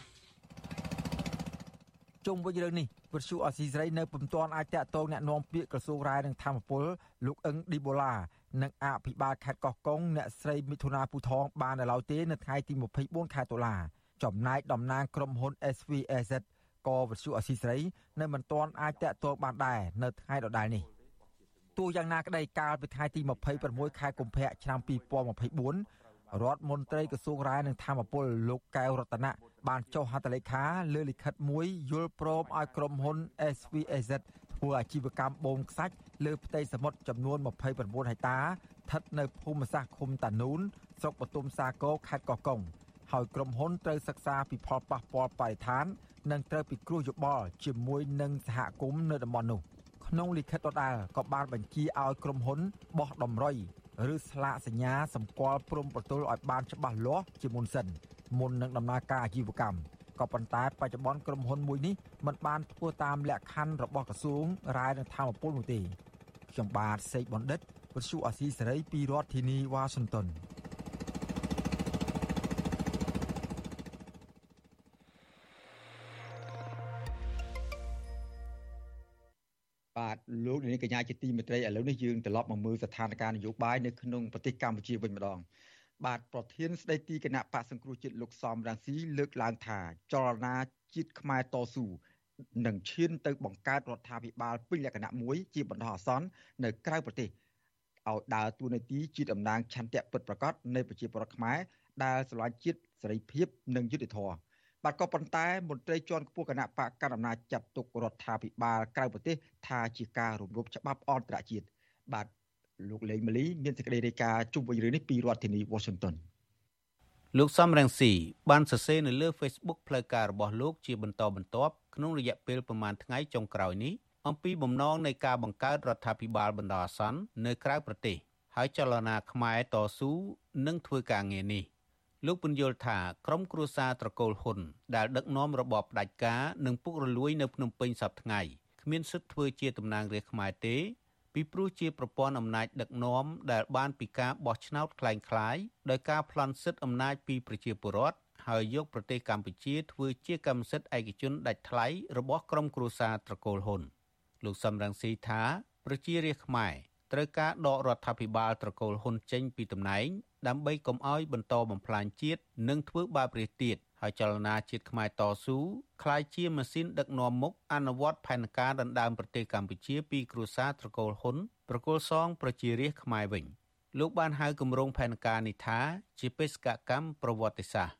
ជុំវិញរឿងនេះវិទ្យុអស៊ីសេរីនៅពុំទាន់អាចតាក់ទងអ្នកនាំពាក្យក្រសួងរាយនឹងធម្មពលលោកអឹងឌីបូឡានិងអភិបាលខេត្តកោះកុងអ្នកស្រីមិថុនាពូថងបាននៅឡើយទេនៅថ្ងៃទី24ខែតុលាចំណែកតំណាងក្រុមហ៊ុន SVAZ ក៏វិទ្យុអស៊ីសេរីនៅមិនទាន់អាចតាក់ទងបានដែរនៅថ្ងៃដដែលនេះទោះយ៉ាងណាក្តីកាលពីថ្ងៃទី26ខែកុម្ភៈឆ្នាំ2024រដ្ឋមន្ត្រីក្រសួងរាយនឹងធម្មពលលោកកែវរតនៈបានចុះហត្ថលេខាលើលិខិតមួយយល់ព្រមឲ្យក្រុមហ៊ុន SVAZ ធ្វើអាជីវកម្មបូមខ្សាច់លើផ្ទៃសមុទ្រចំនួន29ហិកតាស្ថិតនៅភូមិសាស្ត្រឃុំតានូនស្រុកបទុមសាគរខេត្តកោះកុងហើយក្រុមហ៊ុនត្រូវសិក្សាពីផលប៉ះពាល់បរិស្ថាននិងត្រូវពិគ្រោះយោបល់ជាមួយនឹងសហគមន៍នៅតំបន់នោះក្នុងលិខិតដដែលក៏បានបញ្ជាឲ្យក្រុមហ៊ុនបោះតម្រុយឬស្លាកសញ្ញាសម្គាល់ព្រំប្រទល់ឲ្យបានច្បាស់លាស់ជាមុនសិនមុននឹងដំណើរការអាជីវកម្មក៏ប៉ុន្តែបច្ចុប្បន្នក្រុមហ៊ុនមួយនេះមិនបានធ្វើតាមលក្ខខណ្ឌរបស់ក្រសួងរាយនឹងធម្មពលនោះទេខ្ញុំបាទសេកបណ្ឌិតវិទ្យុអាស៊ីសេរីពីរដ្ឋធានីវ៉ាស៊ីនតោនបាទលោកនាងកញ្ញាជាទីមេត្រីឥឡូវនេះយើងត្រឡប់មកមើលស្ថានភាពនយោបាយនៅក្នុងប្រទេសកម្ពុជាវិញម្ដងបាទប្រធានស្ដីទីគណៈបកសង្គ្រោះជាតិលោកសំរងស៊ីលើកឡើងថាចលនាជាតិខ្មែរតស៊ូនឹងឈានទៅបង្កើតរដ្ឋាភិបាលពេញលក្ខណៈមួយជាបណ្ដោះអាសន្ននៅក្រៅប្រទេសឲ្យដើរតួនាទីជាតំណាងឆន្ទៈពិតប្រាកដនៃប្រជាពលរដ្ឋខ្មែរដែលស្រឡាញ់ជាតិសេរីភាពនិងយុត្តិធម៌បាទក៏ប៉ុន្តែមន្ត្រីជាន់ខ្ពស់គណៈបកកណ្ដាលអំណាចចាត់ទុករដ្ឋាភិបាលក្រៅប្រទេសថាជាការរំលោភច្បាប់អន្តរជាតិបាទលោកលេងម៉ាលីមានសេចក្តីរាយការណ៍ជុំវិញរឿងនេះពីរដ្ឋធានី Washington លោកសំរងស៊ីបានសរសេរនៅលើ Facebook ផ្លូវការរបស់លោកជាបន្តបន្ទាប់ក្នុងរយៈពេលប្រមាណថ្ងៃចុងក្រោយនេះអំពីបំណងនៃការបង្កើតរដ្ឋាភិបាលបណ្ដោះអាសន្ននៅក្រៅប្រទេសហើយចលនាខ្មែរតស៊ូនឹងធ្វើការងារនេះលោកពន្យល់ថាក្រុមគ្រួសារត្រកូលហ៊ុនដែលដឹកនាំរបបផ្ដាច់ការនិងពុករលួយនៅភ្នំពេញសប្តាហ៍ថ្ងៃគ្មានសិទ្ធិធ្វើជាតំណាងរាស្ត្រខ្មែរទេពីព្រោះជាប្រព័ន្ធអំណាចដឹកនាំដែលបានពីការបោះឆ្នោតคล้ายៗដោយការប្លន់សិទ្ធិអំណាចពីប្រជាពលរដ្ឋហើយយកប្រទេសកម្ពុជាធ្វើជាកម្មសិទ្ធិឯកជនដាច់ថ្លៃរបស់ក្រុមគ្រួសារត្រកូលហ៊ុនលោកសំរងស៊ីថាប្រជារាស្ត្រខ្មែរត្រូវការដករដ្ឋាភិបាលត្រកូលហ៊ុនចេញពីតំណែងដើម្បីកុំឲ្យបន្តបំផ្លាញជាតិនិងធ្វើបាបរាស្ត្រទៀតហើយចលនាជាតិខ្មែរតស៊ូក្លាយជាម៉ាស៊ីនដឹកនាំមុខអនុវត្តផែនការដណ្ដើមប្រទេសកម្ពុជាពីគ្រួសារត្រកូលហ៊ុនប្រគល់សងប្រជារាស្ត្រខ្មែរវិញលោកបានហៅគម្រោងផែនការនេះថាជាបេសកកម្មប្រវត្តិសាស្ត្រ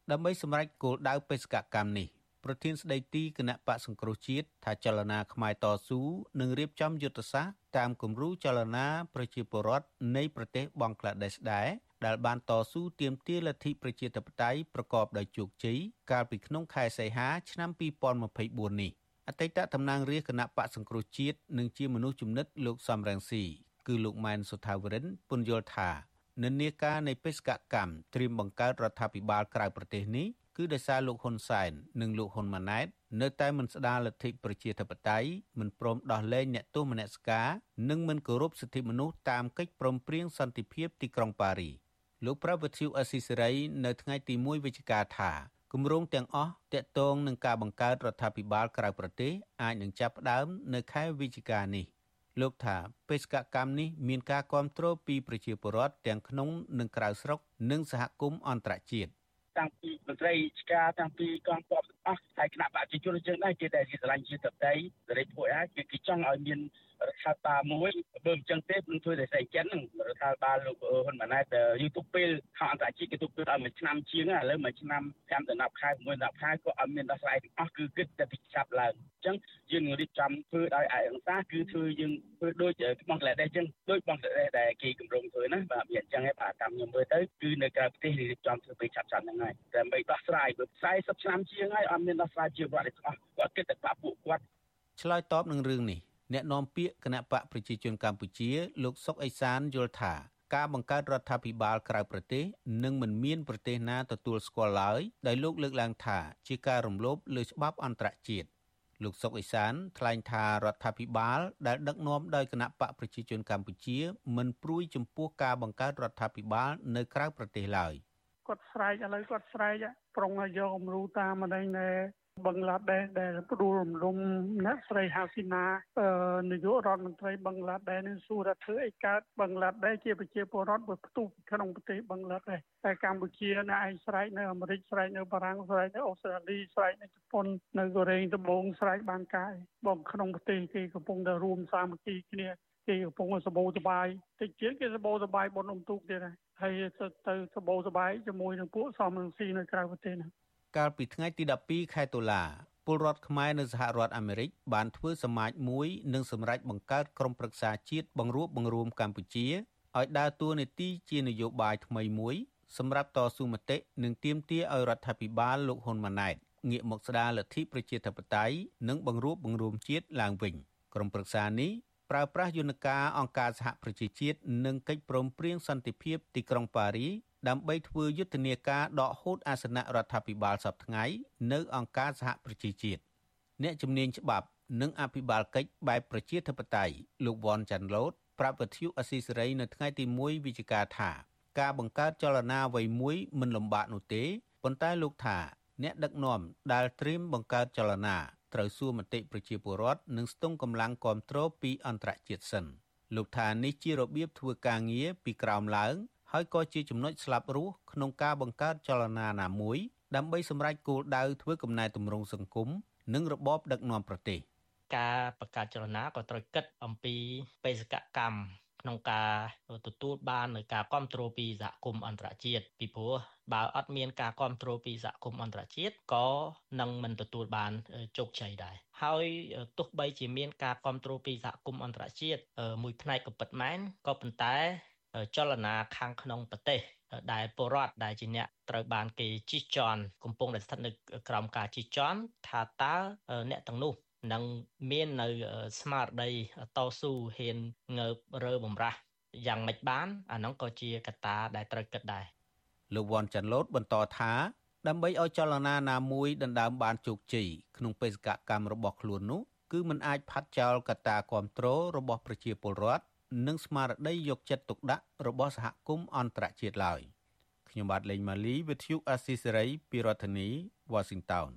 ដើម្បីសម្រេចគោលដៅបេសកកម្មនេះប្រធានស្ដីទីគណៈបកសង្គ្រោះជាតិថាចលនាខ្មែរតស៊ូនឹងរៀបចំយុទ្ធសាស្ត្រតាមគំរូចលនាប្រជាពលរដ្ឋនៃប្រទេសបង់ក្លាដេសដែរដែលបានតស៊ូទាមទារលទ្ធិប្រជាធិបតេយ្យប្រកបដោយជោគជ័យកាលពីក្នុងខែសីហាឆ្នាំ2024នេះអតីតតំណាងរាស្ត្រគណៈបកសង្គ្រោះជាតិនិងជាមនុស្សជំនិតលោកសំរងស៊ីគឺលោកម៉ែនសុថាវរិនពន្យល់ថានិន្នាការនៃបេសកកម្មត្រៀមបង្កើតរដ្ឋាភិបាលក្រៅប្រទេសនេះគឺដោយសារលោកហ៊ុនសែននិងលោកហ៊ុនម៉ាណែតនៅតែមិនស្ដារលទ្ធិប្រជាធិបតេយ្យមិនព្រមដោះលែងអ្នកទោសមនសិការនិងមិនគោរពសិទ្ធិមនុស្សតាមកិច្ចព្រមព្រៀងសន្តិភាពទីក្រុងប៉ារីលោកប្រវត្តិអស៊ីសេរីនៅថ្ងៃទី1វិច្ឆិកាថាគម្រោងទាំងអស់ទាក់ទងនឹងការបង្កើតរដ្ឋាភិបាលក្រៅប្រទេសអាចនឹងចាប់ផ្ដើមនៅខែវិច្ឆិកានេះលោកថាបេសកកម្មនេះមានការគាំទ្រពីប្រជាពលរដ្ឋទាំងក្នុងនិងក្រៅស្រុកនិងសហគមន៍អន្តរជាតិតាំងពីមន្ត្រីរាជការតាំងពីកងទ័ពទាំងអស់ហើយគណៈបព្វជិជនយើងដែរគេតែជាស្រឡាញ់ជាតតីសេរីភួយហើយគេចង់ឲ្យមានរដ្ឋាភិបាលមួយបើមិនចឹងទេនឹងធ្វើតែស្អីចិនហ្នឹងរដ្ឋាភិបាលលោកហ៊ុនម៉ាណែតយូរទុកពេលខអន្តរជាតិគេទុកពេលឲ្យមួយឆ្នាំជាងឥឡូវមួយឆ្នាំ5 10 ខែ6 10ខែក៏អត់មានដោះស្រាយទាំងអស់គឺគិតតែពីចាប់ឡើងអញ្ចឹងយើងនឹងរៀបចំធ្វើដោយឯកអង្គការគឺធ្វើយើងធ្វើដូចបង់ក្លាដេសអញ្ចឹងដូចបង់ក្លាដេសដែលគេគម្រោងធ្វើណាបាទវាអញ្ចឹងឯងបាទតាមខ្ញុំមើលទៅគឺនៅក្រៅប្រទេសរៀបចំធ្វើពេលឆាប់ៗហ្នឹងហើយដើម្បីដោះស្រាយបើ40ឆ្នាំជាងហើយអត់មានដោះស្រាយជាវត្តទាំងអស់គាត់គិតតែបាក់ពួកគាត់ឆ្លើយតបនឹងរឿងនេះអ្នកនាំពាក្យគណៈបកប្រជាជនកម្ពុជាលោកសុកអេសានយល់ថាការបង្កើតរដ្ឋាភិបាលក្រៅប្រទេសនឹងមិនមានប្រទេសណាទទួលស្គាល់ឡើយដោយលោកលើកឡើងថាជាការរំលោភលើច្បាប់អន្តរជាតិលោកសុកអេសានថ្លែងថារដ្ឋាភិបាលដែលដឹកនាំដោយគណៈបកប្រជាជនកម្ពុជាមិនព្រួយចំពោះការបង្កើតរដ្ឋាភិបាលនៅក្រៅប្រទេសឡើយគាត់ស្រែកឥឡូវគាត់ស្រែកប្រុងឲ្យយកគំរូតាមម្ដេចណែបង់ក្លាដេសដែលផ្ដួលរំលំអ្នកស្រីហាស៊ីណានាយករដ្ឋមន្ត្រីបង់ក្លាដេសនឹងសួរថាធ្វើអីកើតបង់ក្លាដេសជាប្រជាពលរដ្ឋបើផ្ទុះក្នុងប្រទេសបង់ក្លាដេសតែកម្ពុជានៅឯស្រែកនៅអាមេរិកស្រែកនៅបារាំងស្រែកនៅអូស្ត្រាលីស្រែកនៅជប៉ុននៅកូរ៉េត្បូងស្រែកបានកាយបងក្នុងប្រទេសគេកំពុងតែរួមសាមគ្គីគ្នាគេកំពុងសបោសបាយតិចទៀតគេសបោសបាយបនំទូកទៀតហើយទៅសបោសបាយជាមួយនឹងពួកសំរងស៊ីនៅក្រៅប្រទេសហ្នឹងកាលពីថ្ងៃទី12ខែតុលាពលរដ្ឋខ្មែរនៅសហរដ្ឋអាមេរិកបានធ្វើសមាជមួយនិងសម្រេចបង្កើតក្រុមប្រឹក្សាជាតិបង្រួបបង្រួមកម្ពុជាឲ្យដើរតួនាទីជានយោបាយថ្មីមួយសម្រាប់តស៊ូមតិនិងទាមទារឲ្យរដ្ឋាភិបាលលោកហ៊ុនម៉ាណែតងាកមកស្ដារលទ្ធិប្រជាធិបតេយ្យនិងបង្រួបបង្រួមជាតិឡើងវិញក្រុមប្រឹក្សានេះប្រើប្រាស់យន្តការអង្គការសហប្រជាជាតិនិងកិច្ចព្រមព្រៀងសន្តិភាពទីក្រុងប៉ារីដើម្បីធ្វើយុទ្ធនាការដកហូតអាសនៈរដ្ឋាភិបាលសប្តាហ៍ថ្ងៃនៅអង្គការសហប្រជាជាតិអ្នកជំនាញច្បាប់និងអភិបាលកិច្ចបែបប្រជាធិបតេយ្យលោកវ៉ាន់ចាន់ឡូតប្រាប់វិទ្យុអស៊ីសេរីនៅថ្ងៃទី1វិច្ឆិកាថាការបង្កើតចលនាអ្វីមួយមិនលំបាកនោះទេប៉ុន្តែលោកថាអ្នកដឹកនាំដែលត្រៀមបង្កើតចលនាត្រូវសួរមតិប្រជាពលរដ្ឋនិងស្ទង់កម្លាំងគាំទ្រពីអន្តរជាតិសិនលោកថានេះជារបៀបធ្វើការងារពីក្រោមឡើងហើយក៏ជាចំណុចស្លាប់រស់ក្នុងការបង្កើតចលនាណាមួយដើម្បីសម្រេចគោលដៅធ្វើកំណែទម្រង់សង្គមនិងរបបដឹកនាំប្រទេសការបង្កើតចលនាក៏ត្រូវគិតអំពីបេសកកម្មក្នុងការទទួលបាននូវការគាំទ្រពីសហគមន៍អន្តរជាតិពីព្រោះបើអត់មានការគាំទ្រពីសហគមន៍អន្តរជាតិក៏នឹងមិនទទួលបានជោគជ័យដែរហើយទោះបីជាមានការគាំទ្រពីសហគមន៍អន្តរជាតិមួយផ្នែកក៏ពិតមែនក៏ប៉ុន្តែចលនាខាងក្នុងប្រទេសដែលពលរដ្ឋដែលជាអ្នកត្រូវបានគេជិះជាន់កំពុងតែស្ថិតនៅក្រោមការជិះជាន់ថាតើអ្នកទាំងនោះនឹងមាននៅស្មារតីតស៊ូហ៊ានងើបរើបំរាស់យ៉ាងម៉េចបានអានោះក៏ជាកត្តាដែលត្រូវគិតដែរលោកវ៉ាន់ចាន់ឡូតបន្តថាដើម្បីឲ្យចលនាណាមួយដណ្ដើមបានជោគជ័យក្នុងបេសកកម្មរបស់ខ្លួននោះគឺមិនអាចផាត់ចោលកត្តាគាំទ្ររបស់ប្រជាពលរដ្ឋនិងស្មារតីយកចិត្តទុកដាក់របស់សហគមន៍អន្តរជាតិឡើយខ្ញុំបាទលេងម៉ាលីវិទ្យុអាស៊ីសេរីពីរដ្ឋធានី Washington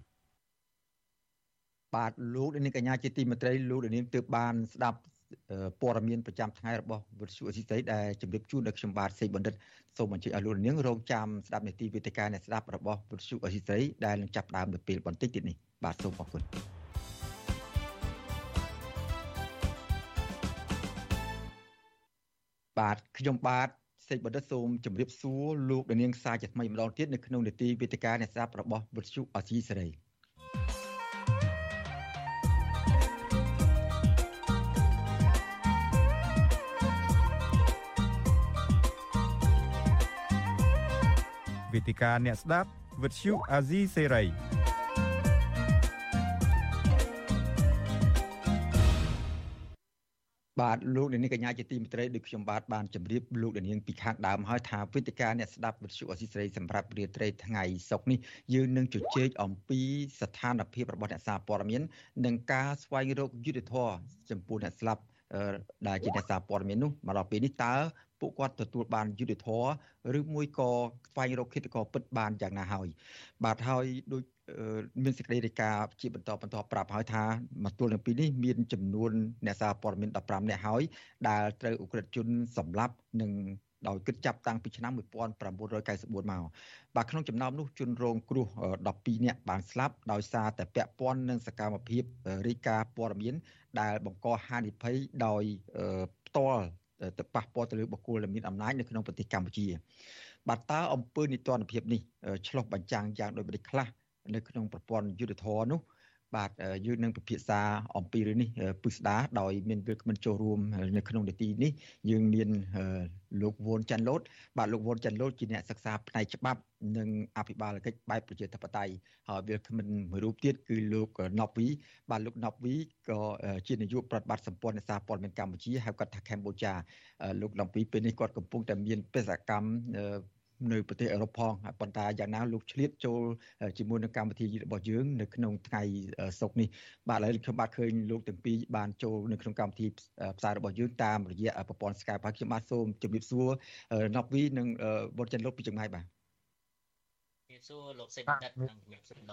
បាទលោកនាងកញ្ញាជាទីមេត្រីលោកនាងទើបបានស្ដាប់ព័ត៌មានប្រចាំថ្ងៃរបស់វិទ្យុអាស៊ីសេរីដែលជម្រាបជូនដល់ខ្ញុំបាទសេកបណ្ឌិតសូមអញ្ជើញឲ្យលោកនាងរងចាំស្ដាប់នីតិវិទ្យាអ្នកស្ដាប់របស់វិទ្យុអាស៊ីសេរីដែលនឹងចាប់ផ្ដើមនៅពេលបន្តិចទៀតនេះបាទសូមអរគុណបាទខ្ញុំបាទសេចបណ្ឌិតសូមជម្រាបសួរលោកនាងសាជាថ្មីម្ដងទៀតនៅក្នុងនីតិវេទិកាអ្នកស្ដាប់របស់វិទ្យុអាស៊ីសេរីវេទិកាអ្នកស្ដាប់វិទ្យុអាស៊ីសេរីបាទលោកនាងកញ្ញាជាទីមេត្រីដូចខ្ញុំបានជម្រាបលោកនាងពីខាងដើមហើយថាវេទិកាអ្នកស្ដាប់វិទ្យុអស៊ីសេរីសម្រាប់រាត្រីថ្ងៃសុក្រនេះយើងនឹងជជែកអំពីស្ថានភាពរបស់អ្នកសារព័ត៌មាននិងការស្វែងរកយុត្តិធម៌ចំពោះអ្នកស្លាប់ដែលជាអ្នកសារព័ត៌មាននោះមកដល់ពេលនេះតើពួកគាត់ទទួលបានយុត្តិធម៌ឬមួយក៏ស្វែងរកឃាតករពិតបានយ៉ាងណាហើយបាទហើយដូចមានសេចក្តីរាយការណ៍ជាបន្តប្រាប់ហើយថាមកទល់នឹងពេលនេះមានចំនួនអ្នកសារព័ត៌មាន15នាក់ហើយដែលត្រូវអ ுக ្រិតជនសម្លាប់និងដោយគិតចាប់តាំងពីឆ្នាំ1994មកបាទក្នុងចំណោមនោះជនរងគ្រោះ12នាក់បានស្លាប់ដោយសារតែពាក់ព័ន្ធនឹងសកម្មភាពរាយការណ៍ព័ត៌មានដែលបង្កហានិភ័យដោយផ្ទាល់ទៅប៉ះពាល់ទៅលើបុគ្គលដែលមានអំណាចនៅក្នុងប្រទេសកម្ពុជាបាទតើអំពើនីតិរដ្ឋភាពនេះឆ្លុះបញ្ចាំងយ៉ាងដូចម្តេចខ្លះនៅក្នុងប្រព័ន្ធយុត្តិធម៌នោះបាទយើងនឹងពិភាក្សាអំពីរឿងនេះពិស្ដារដោយមានវិក្កាមចូលរួមនៅក្នុងនីតិនេះយើងមានលោកវ៉ុនចាន់ឡូតបាទលោកវ៉ុនចាន់ឡូតជាអ្នកសិក្សាផ្នែកច្បាប់និងអភិបាលកិច្ចបែបប្រជាធិបតេយ្យហើយវិក្កាមមួយរូបទៀតគឺលោកណប់វីបាទលោកណប់វីក៏ជានាយកប្រតិបត្តិសម្ព័ន្ធអ្នកសារព័ត៌មានកម្ពុជាហៅកាត់ថាកម្ពុជាលោកណប់វីពេលនេះគាត់កំពុងតែមានបេសកកម្មនៅប្រទេសអឺរ៉ុបផងប៉ុន្តែយ៉ាងណាលោកឆ្លៀតចូលជាមួយនឹងកម្មវិធីរបស់យើងនៅក្នុងថ្ងៃសុក្រនេះបាទឥឡូវខ្ញុំបាទឃើញលោកទាំងពីរបានចូលនៅក្នុងកម្មវិធីផ្សាយរបស់យើងតាមរយៈប្រព័ន្ធ Skype ហើយខ្ញុំបាទសូមជម្រាបសួរណប់វីនិងវ៉ុនចិនលោកពីចម្ងាយបាទជម្រាបសួរលោកសេដ្ឋកិច្ចនិងជម្រាបសួរលោក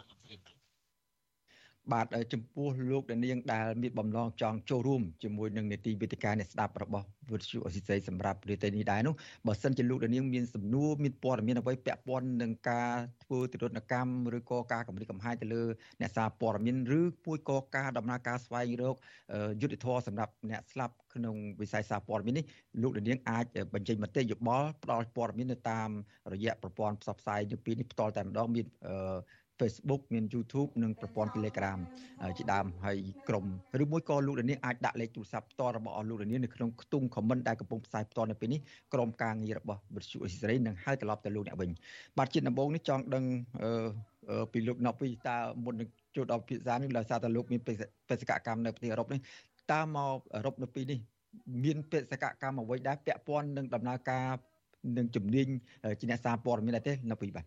បាទចំពោះលោកនាងដែលមានបំណងចង់ចូលរួមជាមួយនឹងនីតិវេទិកាអ្នកស្ដាប់របស់វិទ្យុអស៊ីសេរីសម្រាប់រាត្រីនេះដែរនោះបើសិនជាលោកនាងមានសំណួរមានព័ត៌មានអ្វីពាក់ព័ន្ធនឹងការធ្វើទរណកម្មឬក៏ការគម្រាមកំហែងទៅលើអ្នកសារព័ត៌មានឬពួយក៏ការដំណើរការស្វែងរកយុត្តិធម៌សម្រាប់អ្នកស្លាប់ក្នុងវិស័យសារព័ត៌មាននេះលោកនាងអាចបញ្ចេញមតិយោបល់ផ្ដល់ព័ត៌មាននៅតាមរយៈប្រព័ន្ធផ្សព្វផ្សាយនៅពេលនេះផ្ទាល់តែម្ដងមានFacebook មាន YouTube និងប្រព័ន្ធ Telegram ជាដើមហើយក្រុមឬមួយក៏លោកនាងអាចដាក់លេខទូរស័ព្ទផ្ទាល់របស់លោកនាងនៅក្នុងខ្ទង់ comment ដែលកំពុងផ្សាយផ្ទាល់នៅពេលនេះក្រុមការងាររបស់វិទ្យុអេស៊ីសេរីនឹងហៅត្រឡប់ទៅលោកអ្នកវិញបាទជាដំបូងនេះចង់ដឹងពីលោកណប់ពីតើមុននឹងចូលដល់ភាសានេះដោយសារតែលោកមានបេសកកម្មនៅប្រទេសអឺរ៉ុបនេះតើមកអឺរ៉ុបនៅពេលនេះមានបេសកកម្មអ្វីដែរពាក់ព័ន្ធនឹងដំណើរការនឹងជំនាញជាអ្នកសារព័ត៌មានដែរទេនៅពីបាទ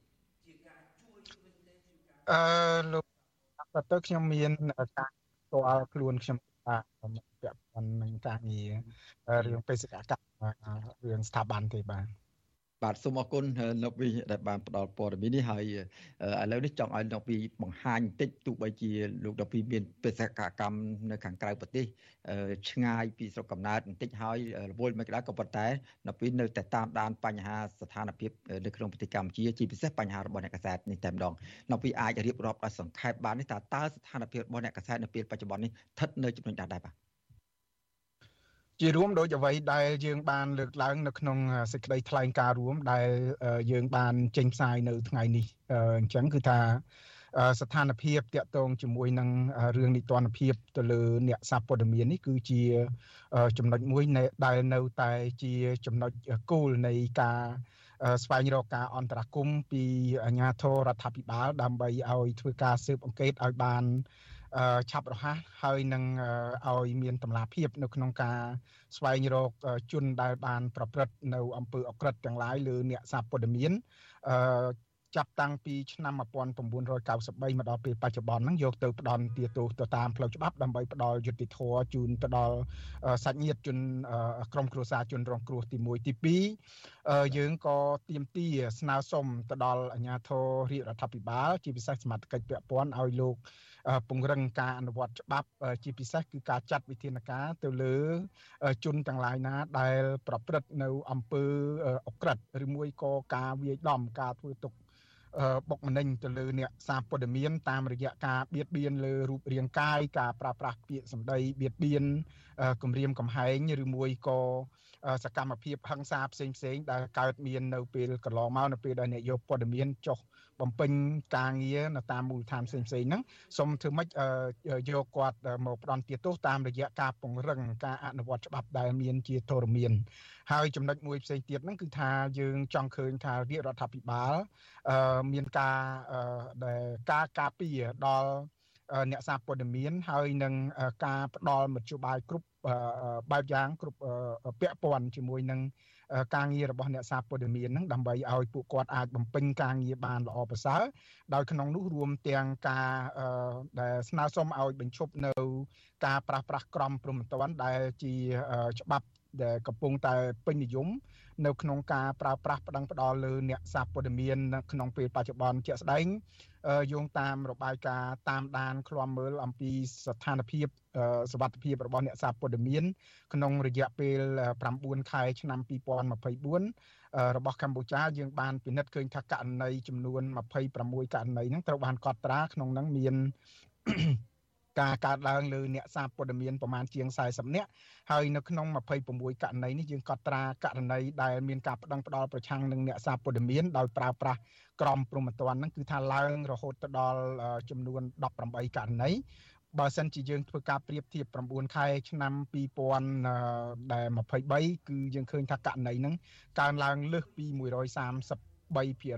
លោកទៅខ្ញុំមានការផ្ទាល់ខ្លួនខ្ញុំបាទពាក់ព័ន្ធនឹងការងាររឿងបេសកកម្មរឿងស្ថាប័នទេបាទសូមអរគុណលោកវីដែលបានផ្ដល់ព័ត៌មាននេះហើយឥឡូវនេះចង់ឲ្យលោកវីបង្ហាញបន្តិចទោះបីជាលោកលោកវីមានបេសកកម្មនៅខាងក្រៅប្រទេសឆ្ងាយពីស្រុកកំណើតបន្តិចហើយរវល់មិនក្តៅក៏ប៉ុន្តែលោកវីនៅតែតាមដានបញ្ហាស្ថានភាពនៅក្នុងប្រទេសកម្ពុជាជាពិសេសបញ្ហារបស់អ្នកកាសែតនេះតែម្ដងលោកវីអាចរៀបរាប់ដល់សង្ខេបបាននេះតើស្ថានភាពរបស់អ្នកកាសែតនៅពេលបច្ចុប្បន្ននេះស្ថិតនៅចំណុចណាដែរបាទជារួមដោយអ្វីដែលយើងបានលើកឡើងនៅក្នុងសេចក្តីថ្លែងការណ៍រួមដែលយើងបានចេញផ្សាយនៅថ្ងៃនេះអញ្ចឹងគឺថាស្ថានភាពតាក់ទងជាមួយនឹងរឿងនីតិរដ្ឋភាពទៅលើអ្នកសារព័ត៌មាននេះគឺជាចំណុចមួយដែលនៅតែជាចំណុចគោលនៃការស្វែងរកការអន្តរាគមន៍ពីអាជ្ញាធររដ្ឋាភិបាលដើម្បីឲ្យធ្វើការស៊ើបអង្កេតឲ្យបានឆាប់រហ័សហើយនឹងឲ្យមានតម្លាភាពនៅក្នុងការស្វែងរកជនដែលបានប្រព្រឹត្តនៅអំពើអក្រិតទាំងឡាយលើអ្នកសារព័ត៌មានចាប់តាំងពីឆ្នាំ1993មកដល់ពេលបច្ចុប្បន្នហ្នឹងយកទៅផ្ដន់ទាទោសទៅតាមផ្លូវច្បាប់ដើម្បីផ្ដល់យុត្តិធម៌ជូនទៅដល់សាច់ញាតិជនក្រុមគ្រួសារជនរងគ្រោះទី1ទី2យើងក៏ទាមទារស្នើសុំទៅដល់អាជ្ញាធររាជរដ្ឋាភិបាលជាពិសេសសមត្ថកិច្ចពាក់ព័ន្ធឲ្យលោកពង្រឹងការអនុវត្តច្បាប់ជាពិសេសគឺការចាត់វិធានការទៅលើជនទាំងឡាយណាដែលប្រព្រឹត្តនៅអំពើអក្រិតឬមួយក៏ការវាយដំការធ្វើទុកបុកម្នេញទៅលើអ្នកសារព័ត៌មានតាមរយៈការបៀតបៀនលើរូបរាងកាយការប្រើប្រាស់ពាក្យសម្ដីបៀតបៀនគម្រាមកំហែងឬមួយក៏សកម្មភាពហិង្សាផ្សេងដែលកើតមាននៅពេលកន្លងមកនៅពេលដែលអ្នកយកព័ត៌មានចុះបំពេញការងារនៅតាមមូលដ្ឋានផ្សេងហ្នឹងសូមធ្វើម៉េចយកគាត់មកផ្ដន្ទាទោសតាមរយៈការពង្រឹងការអនុវត្តច្បាប់ដែលមានជាធរមានហើយចំណុចមួយផ្សេងទៀតហ្នឹងគឺថាយើងចង់ឃើញថារាជរដ្ឋាភិបាលមានការការពារដល់អ្នកសារព័ត៌មានហើយនឹងការផ្ដល់មធ្យោបាយគ្រប់បែបយ៉ាងគ្រប់ពាក់ព័ន្ធជាមួយនឹងការងាររបស់អ្នកសារព័ត៌មានហ្នឹងដើម្បីឲ្យពួកគាត់អាចបំពេញការងារបានល្អប្រសើរដោយក្នុងនោះរួមទាំងការដែលស្នើសុំឲ្យបញ្ឈប់នៅការប្រាស្រ័យក្រមព្រហ្មទណ្ឌដែលជាច្បាប់ដែលកំពុងតែពេញនិយមនៅក្នុងការប្រើប្រាស់ប្តឹងផ្តល់លើអ្នកសារព័ត៌មានក្នុងពេលបច្ចុប្បន្នជាក់ស្ដែងយោងតាមរបាយការណ៍តាមដានឃ្លាំមើលអំពីស្ថានភាពសុវត្ថិភាពរបស់អ្នកសារព័ត៌មានក្នុងរយៈពេល9ខែឆ្នាំ2024របស់កម្ពុជាយើងបានពិនិត្យឃើញថាករណីចំនួន26ករណីហ្នឹងត្រូវបានកត់ត្រាក្នុងហ្នឹងមានការកើតឡើងលើអ្នកសារព័ត៌មានប្រមាណជាង40នាក់ហើយនៅក្នុង26ករណីនេះយើងកត់ត្រាករណីដែលមានការប្តឹងផ្តល់ប្រឆាំងនឹងអ្នកសារព័ត៌មានដោយប្រើប្រាស់ក្រមព្រហ្មទណ្ឌហ្នឹងគឺថាឡើងរហូតទៅដល់ចំនួន18ករណីបើសិនជាយើងធ្វើការប្រៀបធៀប9ខែឆ្នាំ2023គឺយើងឃើញថាករណីហ្នឹងកើនឡើងលើសពី130%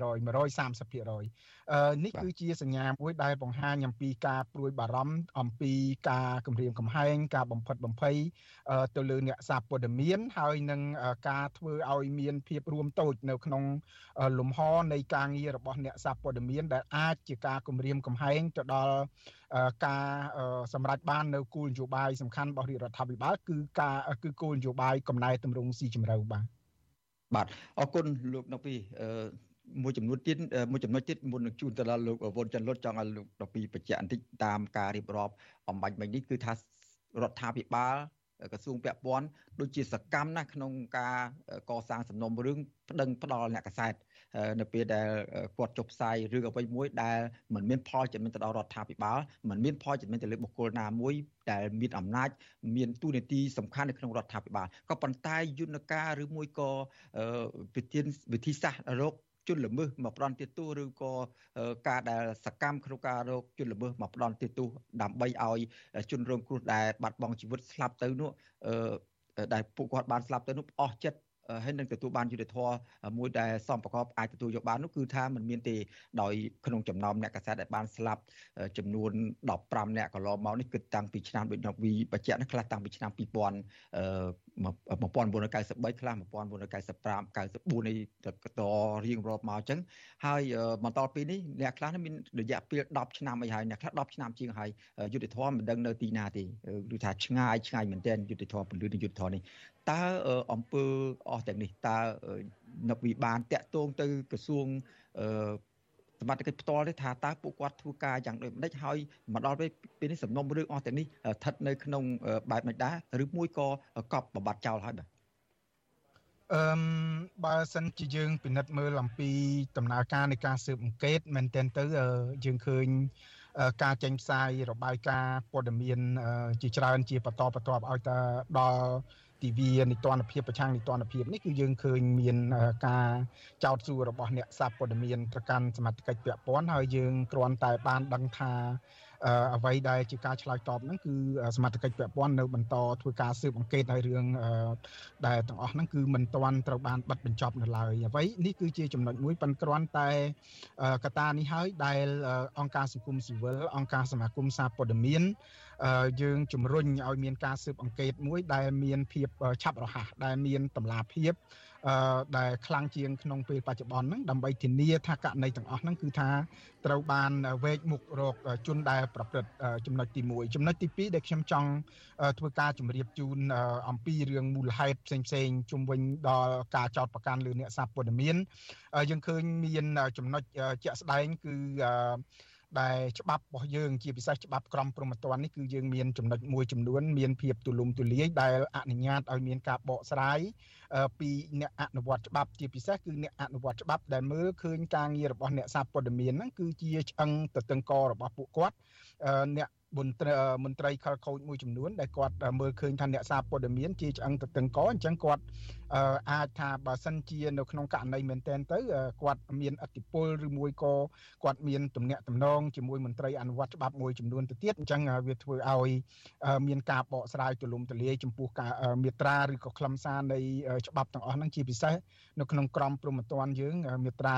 នេះគឺជាសញ្ញាមួយដែលបង្ហាញអំពីការព្រួយបារម្ភអំពីការគំរាមកំហែងការបំផិតបំភ័យទៅលើអ្នកសារព័ត៌មានហើយនឹងការធ្វើឲ្យមានភាពរួមតូចនៅក្នុងលំហនៃការងាររបស់អ្នកសារព័ត៌មានដែលអាចជាការគំរាមកំហែងទៅដល់ការសម្រេចបាននៅគោលនយោបាយសំខាន់របស់រាជរដ្ឋាភិបាលគឺគោលនយោបាយកំណែតម្រង់ស៊ីជម្រៅបាទអរគុណលោកនៅពីមួយចំណុចទៀតមុននឹងជួនទៅដល់លោកវុនច័ន្ទលុតចង់ឲ្យលោកដល់ពីបញ្ជាក់បន្តិចតាមការរៀបរាប់អំបញ្ញមិញនេះគឺថារដ្ឋាភិបាលក្រសួងពាក់ព័ន្ធដូចជាសកម្មណាស់ក្នុងការកសាងសំណុំរឿងប្តឹងផ្ដល់អ្នកកាសែតនៅពេលដែលគាត់ចុះផ្សាយរឿងអ្វីមួយដែលមិនមានផលចំណេញទៅដល់រដ្ឋាភិបាលមិនមានផលចំណេញទៅលើបុគ្គលណាមួយដែលមានអំណាចមានតួនាទីសំខាន់នៅក្នុងរដ្ឋាភិបាលក៏ប៉ុន្តែយន្តការឬមួយក៏វិធីសាស្ត្ររកជនល្មើសមកផ្ដន់ទាទោសឬក៏ការដែលសកម្មក្នុងការរកជនល្មើសមកផ្ដន់ទាទោសដើម្បីឲ្យជនរងគ្រោះដែលបាត់បង់ជីវិតស្លាប់ទៅនោះដែលពួកគាត់បានស្លាប់ទៅនោះអស់ចិត្តហើយនឹងទទួលបានយុត្តិធម៌មួយដែលសមប្រកបអាចទទួលយកបាននោះគឺថាมันមានទេដោយក្នុងចំណោមអ្នកកាសែតដែលបានស្លាប់ចំនួន15អ្នកកន្លងមកនេះគឺតាំងពីឆ្នាំដូចនៅវីបច្ចៈនេះខ្លះតាំងពីឆ្នាំ1993ខ្លះ1995 94នេះតរៀងរាប់មកអញ្ចឹងហើយបន្តពីនេះអ្នកខ្លះមានរយៈពេល10ឆ្នាំអីហើយអ្នកខ្លះ10ឆ្នាំជាងហើយយុត្តិធម៌មិនដឹងនៅទីណាទេគឺថាឆ្ងាយមែនទែនយុត្តិធម៌ពលឺយុត្តិធម៌នេះតើអង្គើអស់ទាំងនេះតើនៅវិបានតាក់ទងទៅក្រសួងសមត្ថកិច្ចផ្ទាល់ទេថាតើពួកគាត់ធ្វើការយ៉ាងដូចម្តេចហើយមកដល់ពេលនេះសំណុំរឿងអស់ទាំងនេះស្ថិតនៅក្នុងបែបនេះដែរឬមួយក៏កប់បំបត្តិចោលហើយបាទបើសិនជាយើងពិនិត្យមើលអំពីដំណើរការនៃការស៊ើបអង្កេតមែនទែនទៅយើងឃើញការចេញផ្សាយរបាយការណ៍ព័ត៌មានជាច្រើនជាបន្តបន្ទាប់ឲ្យតែដល់ទិវានីតិរដ្ឋភាពប្រឆាំងនីតិរដ្ឋភាពនេះគឺយើងឃើញមានការចោទសួររបស់អ្នកសារព័ត៌មានទៅកាន់សមត្ថកិច្ចពាក់ព័ន្ធហើយយើងគ្រាន់តែបានដឹងថាអ្វីដែលជាការឆ្លើយតបហ្នឹងគឺសមត្ថកិច្ចពាក់ព័ន្ធនៅបន្តធ្វើការស៊ើបអង្កេតឲ្យរឿងដែលទាំងអស់ហ្នឹងគឺមិនទាន់ត្រូវបានបិទបញ្ចប់នៅឡើយអ្វីនេះគឺជាចំណុចមួយប៉ុន្តែគ្រាន់តែកត្តានេះហើយដែលអង្គការសង្គមស៊ីវិលអង្គការសមាគមសារព័ត៌មានយើងជំរុញឲ្យមានការស៊ើបអង្កេតមួយដែលមានភាពឆាប់រហ័សដែលមានតម្លាភាពដែលខ្លាំងជាងក្នុងពេលបច្ចុប្បន្នហ្នឹងដើម្បីធានាថាករណីទាំងអស់ហ្នឹងគឺថាត្រូវបានវែកមុខរកជនដែលប្រព្រឹត្តចំណុចទី1ចំណុចទី2ដែលខ្ញុំចង់ធ្វើការជម្រាបជូនអំពីរឿងមូលហេតុផ្សេងៗជុំវិញដល់ការចោទប្រកាន់លើអ្នកសារព័ត៌មានយើងឃើញមានចំណុចជាក់ស្ដែងគឺដែលច្បាប់របស់យើងជាពិសេសច្បាប់ក្រមព្រហ្មទណ្ឌនេះគឺយើងមានចំណុចមួយចំនួនមានភាពទូលំទូលាយដែលអនុញ្ញាតឲ្យមានការបកស្រាយពីអ្នកអនុវត្តច្បាប់ជាពិសេសគឺអ្នកអនុវត្តច្បាប់ដែលមើលឃើញការងាររបស់អ្នកសារព័ត៌មានហ្នឹងគឺជាឆ្អឹងទទឹងករបស់ពួកគាត់អ្នកមន្ត្រីខលខូចមួយចំនួនដែលគាត់មើលឃើញថាអ្នកសារព័ត៌មានជាឆ្អឹងទៅតឹងកអញ្ចឹងគាត់អាចថាបើសិនជានៅក្នុងករណីមែនទែនទៅគាត់មានឥទ្ធិពលឬមួយក៏គាត់មានទំនាក់ទំនងជាមួយមន្ត្រីអនុវត្តច្បាប់មួយចំនួនទៅទៀតអញ្ចឹងវាធ្វើឲ្យមានការបកស្រាយទូលំទូលាយចំពោះការមាត្រាឬក៏ខ្លឹមសារនៃច្បាប់ទាំងអស់ហ្នឹងជាពិសេសនៅក្នុងក្រមព្រហ្មទណ្ឌយើងមាត្រា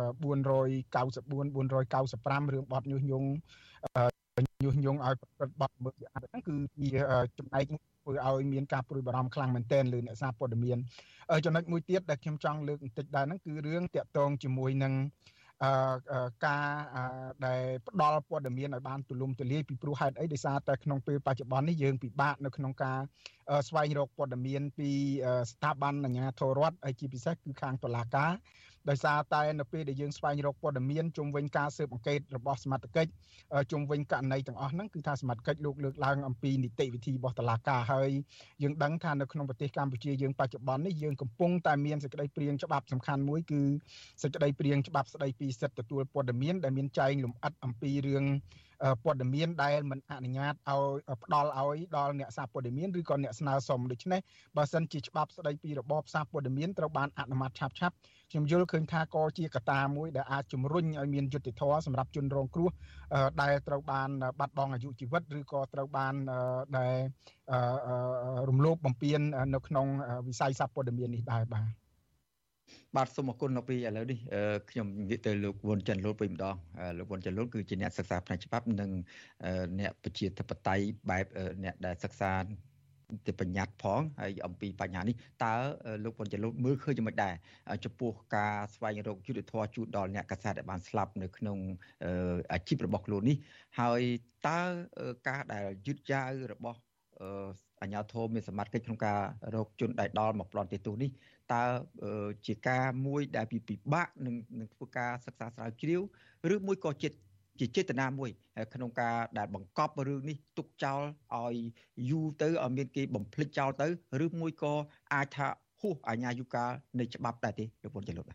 494 495រឿងបទញុះញង់ឲ្យប្រព្រឹត្តបទល្មើសហ្នឹងគឺជាចំណែកធ្វើឲ្យមានការព្រួយបារម្ភខ្លាំងមែនទែនលើអ្នកសារព័ត៌មានចំណុចមួយទៀតដែលខ្ញុំចង់លើកបន្តិចដែរហ្នឹងគឺរឿងតាក់ទងជាមួយនឹងការដែលផ្ដល់ព័ត៌មានឲ្យបានទូលំទូលាយពីព្រោះហេតុអីដោយសារតែក្នុងពេលបច្ចុប្បន្ននេះយើងពិបាកនៅក្នុងការស្វែងរកព័ត៌មានពីស្ថាប័នអាជ្ញាធររដ្ឋហើយជាពិសេសគឺខាងតុលាការដោយសារតែនៅពេលដែលយើងស្វែងរកព័ត៌មានជុំវិញការស៊ើបអង្កេតរបស់សមត្ថកិច្ចជុំវិញករណីទាំងអស់ហ្នឹងគឺថាសមត្ថកិច្ចលើកឡើងអំពីនីតិវិធីរបស់តុលាការហើយយើងដឹងថានៅក្នុងប្រទេសកម្ពុជាយើងបច្ចុប្បន្ននេះយើងកំពុងតែមានសេចក្តីព្រាងច្បាប់សំខាន់មួយគឺសេចក្តីព្រាងច្បាប់ស្តីពីសិទ្ធិទទួលព័ត៌មានដែលមានចែងលម្អិតអំពីរឿងព័ត៌មានដែលមិនអនុញ្ញាតឲ្យផ្ដល់ឲ្យដល់អ្នកសារព័ត៌មានឬក៏អ្នកស្នើសុំដូច្នេះបើសិនជាច្បាប់ស្តីពីរបបសារព័ត៌មានត្រូវបានអនុម័តឆាប់ខ្ញុំយល់ឃើញថាក៏ជាកត្តាមួយដែលអាចជំរុញឲ្យមានយុត្តិធម៌សម្រាប់ជនរងគ្រោះដែលត្រូវបានបាត់បង់អាយុជីវិតឬក៏ត្រូវបានដែលរំលោភបំពាននៅក្នុងវិស័យសារព័ត៌មាននេះដែរបាទសូមអរគុណនៅពីឥឡូវនេះខ្ញុំនិយាយទៅលោកវុនច័ន្ទលូតវិញម្ដងលោកវុនច័ន្ទលូតគឺជាអ្នកសិក្សាផ្នែកច្បាប់និងអ្នកប្រជាធិបតេយ្យបែបអ្នកដែលសិក្សាទៅបញ្ញត្តិផងហើយអំពីបញ្ហានេះតើលោកវុនច័ន្ទលូតមើលឃើញយ៉ាងម៉េចដែរចំពោះការស្វែងរកយុត្តិធម៌ជូនដល់អ្នកកាសែតដែលបានស្លាប់នៅក្នុងអាជីពរបស់ខ្លួននេះហើយតើការដែលយឺតយ៉ាវរបស់អាជ្ញាធរមានសមត្ថកិច្ចក្នុងការរកជនដែលដល់មកផ្ដន់ទោសនេះតើជាការមួយដែលពិបាកនឹងធ្វើការសិក្សាស្រាវជ្រាវឬមួយក៏ជាចេតនាមួយក្នុងការដែលបង្កប់រឿងនេះទុកចោលឲ្យយូរទៅឲ្យមានគេបំភ្លេចចោលទៅឬមួយក៏អាចថាហួសអាជ្ញាយុកាលនៃច្បាប់ដែរទេលោកពុនចលុត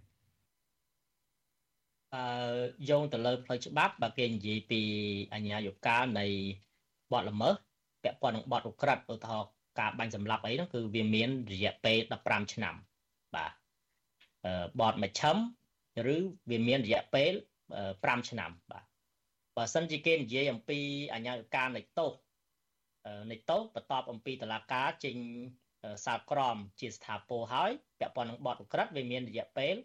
យោងទៅលើផ្លូវច្បាប់បើគេនិយាយពីអាជ្ញាយុកាលនៃបទល្មើសពាក់ព័ន្ធនឹងបទឧក្រិដ្ឋឧទាហរណ៍ការបាញ់សម្លាប់អីហ្នឹងគឺវាមានរយៈពេល15ឆ្នាំបាទបទមជ្ឈិមឬវាមានរយៈពេល5ឆ្នាំបាទបើសិនជាគេនិយាយអំពីអាជ្ញាកាលនៃទោសបន្ទាប់អំពីតុលាការចេញសាលក្រមជាស្ថាពរហើយពាក់ព័ន្ធនឹងបទឧក្រិដ្ឋវាមានរយៈពេល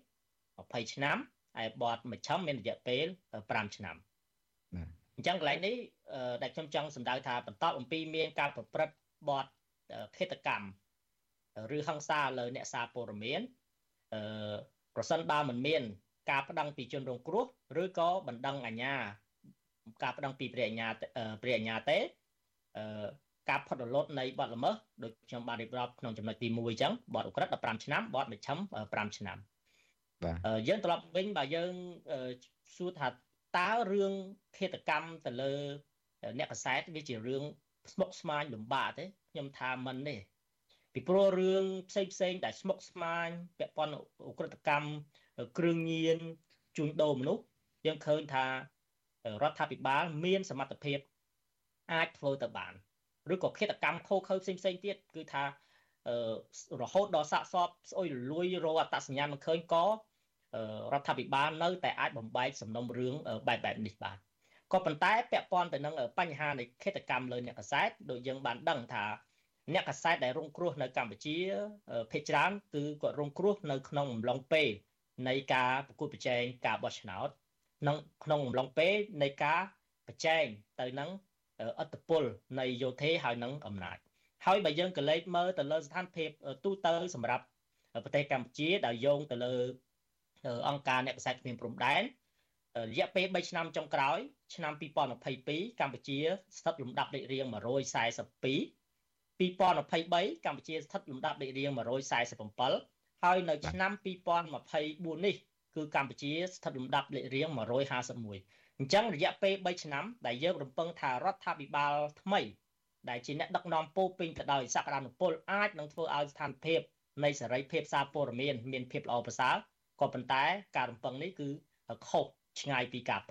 20ឆ្នាំហើយបទមជ្ឈិមមានរយៈពេល5ឆ្នាំអញ្ចឹងកន្លែងនេះដែលខ្ញុំចង់សម្ដៅថាបន្ទាប់អំពីមានការប្រព្រឹត្តបទឃាតកម្មឬហិង្សាលើអ្នកសារព័ត៌មានប្រសិនបើមិនមានការប្តឹងពីជនរងគ្រោះឬក៏បណ្ដឹងអាជ្ញាការប្តឹងពីព្រះអាជ្ញាទេការផុតរលត់នៃបទល្មើសដូចខ្ញុំបានរៀបរាប់ក្នុងចំណុចទី1អញ្ចឹងបទឧក្រិដ្ឋ15ឆ្នាំបទមជ្ឈិម5ឆ្នាំបាទយើងត្រឡប់វិញបើយើងសួរថាតើរឿងឃាតកម្មទៅលើអ្នកកាសែតវាជារឿងស្មុគស្មាញលំបាកទេខ្ញុំថាមិនទេពីព្រោះរឿងផ្សេងដែលស្មុគស្មាញពាក់ព័ន្ធឧក្រិដ្ឋកម្មគ្រឿងញៀនជួញដូរមនុស្សយើងឃើញថារដ្ឋាភិបាលមានសមត្ថភាពអាចធ្វើទៅបានឬក៏ឃាតកម្មខុសខើផ្សេងទៀតគឺថារហូតដល់សាកសពស្អុយរលួយរកអត្តសញ្ញាណមិនឃើញក៏រដ្ឋាភិបាលនៅតែអាចបំបែកសំណុំរឿងបែបនេះបានក៏ប៉ុន្តែពាក់ព័ន្ធទៅនឹងបញ្ហានៃឃាតកម្មលើអ្នកកាសែតដូចយើងបានដឹងថាអ្នកកាសែតដែលរងគ្រោះនៅកម្ពុជាភាគច្រើនគឺគាត់រងគ្រោះនៅក្នុងអំឡុងពេលនៃការប្រកួតប្រជែងការបោះឆ្នោតក្នុងអំឡុងពេលនៃការប្រជែងទៅនឹងឥទ្ធិពលនៃយោធាហើយនឹងអំណាចហើយបើយើងក៏លេចមើលទៅលើស្ថានភាពទូទៅសម្រាប់ប្រទេសកម្ពុជាដែលយោងទៅលើអង្គការអ្នកកាសែតគ្មានព្រំដែនរយៈពេល3ឆ្នាំចុងក្រោយឆ្នាំ2022កម្ពុជាស្ថិតលំដាប់លេខរៀង142 2023កម្ពុជាស្ថិតលំដាប់លេខរៀង147ហើយនៅឆ្នាំ2024នេះគឺកម្ពុជាស្ថិតលំដាប់លេខរៀង151អញ្ចឹងរយៈពេល3ឆ្នាំដែលយើងរំពឹងថារដ្ឋាភិបាលថ្មីដែលជាអ្នកដឹកនាំពោពេញទៅដោយសក្តានុពលអាចនឹងធ្វើឲ្យស្ថានភាពនៃសេរីភាពសារព័ត៌មានមានភាពល្អប្រសើរក៏ប៉ុន្តែការរំពឹងនេះគឺខុសឆ្ងាយពីការពិត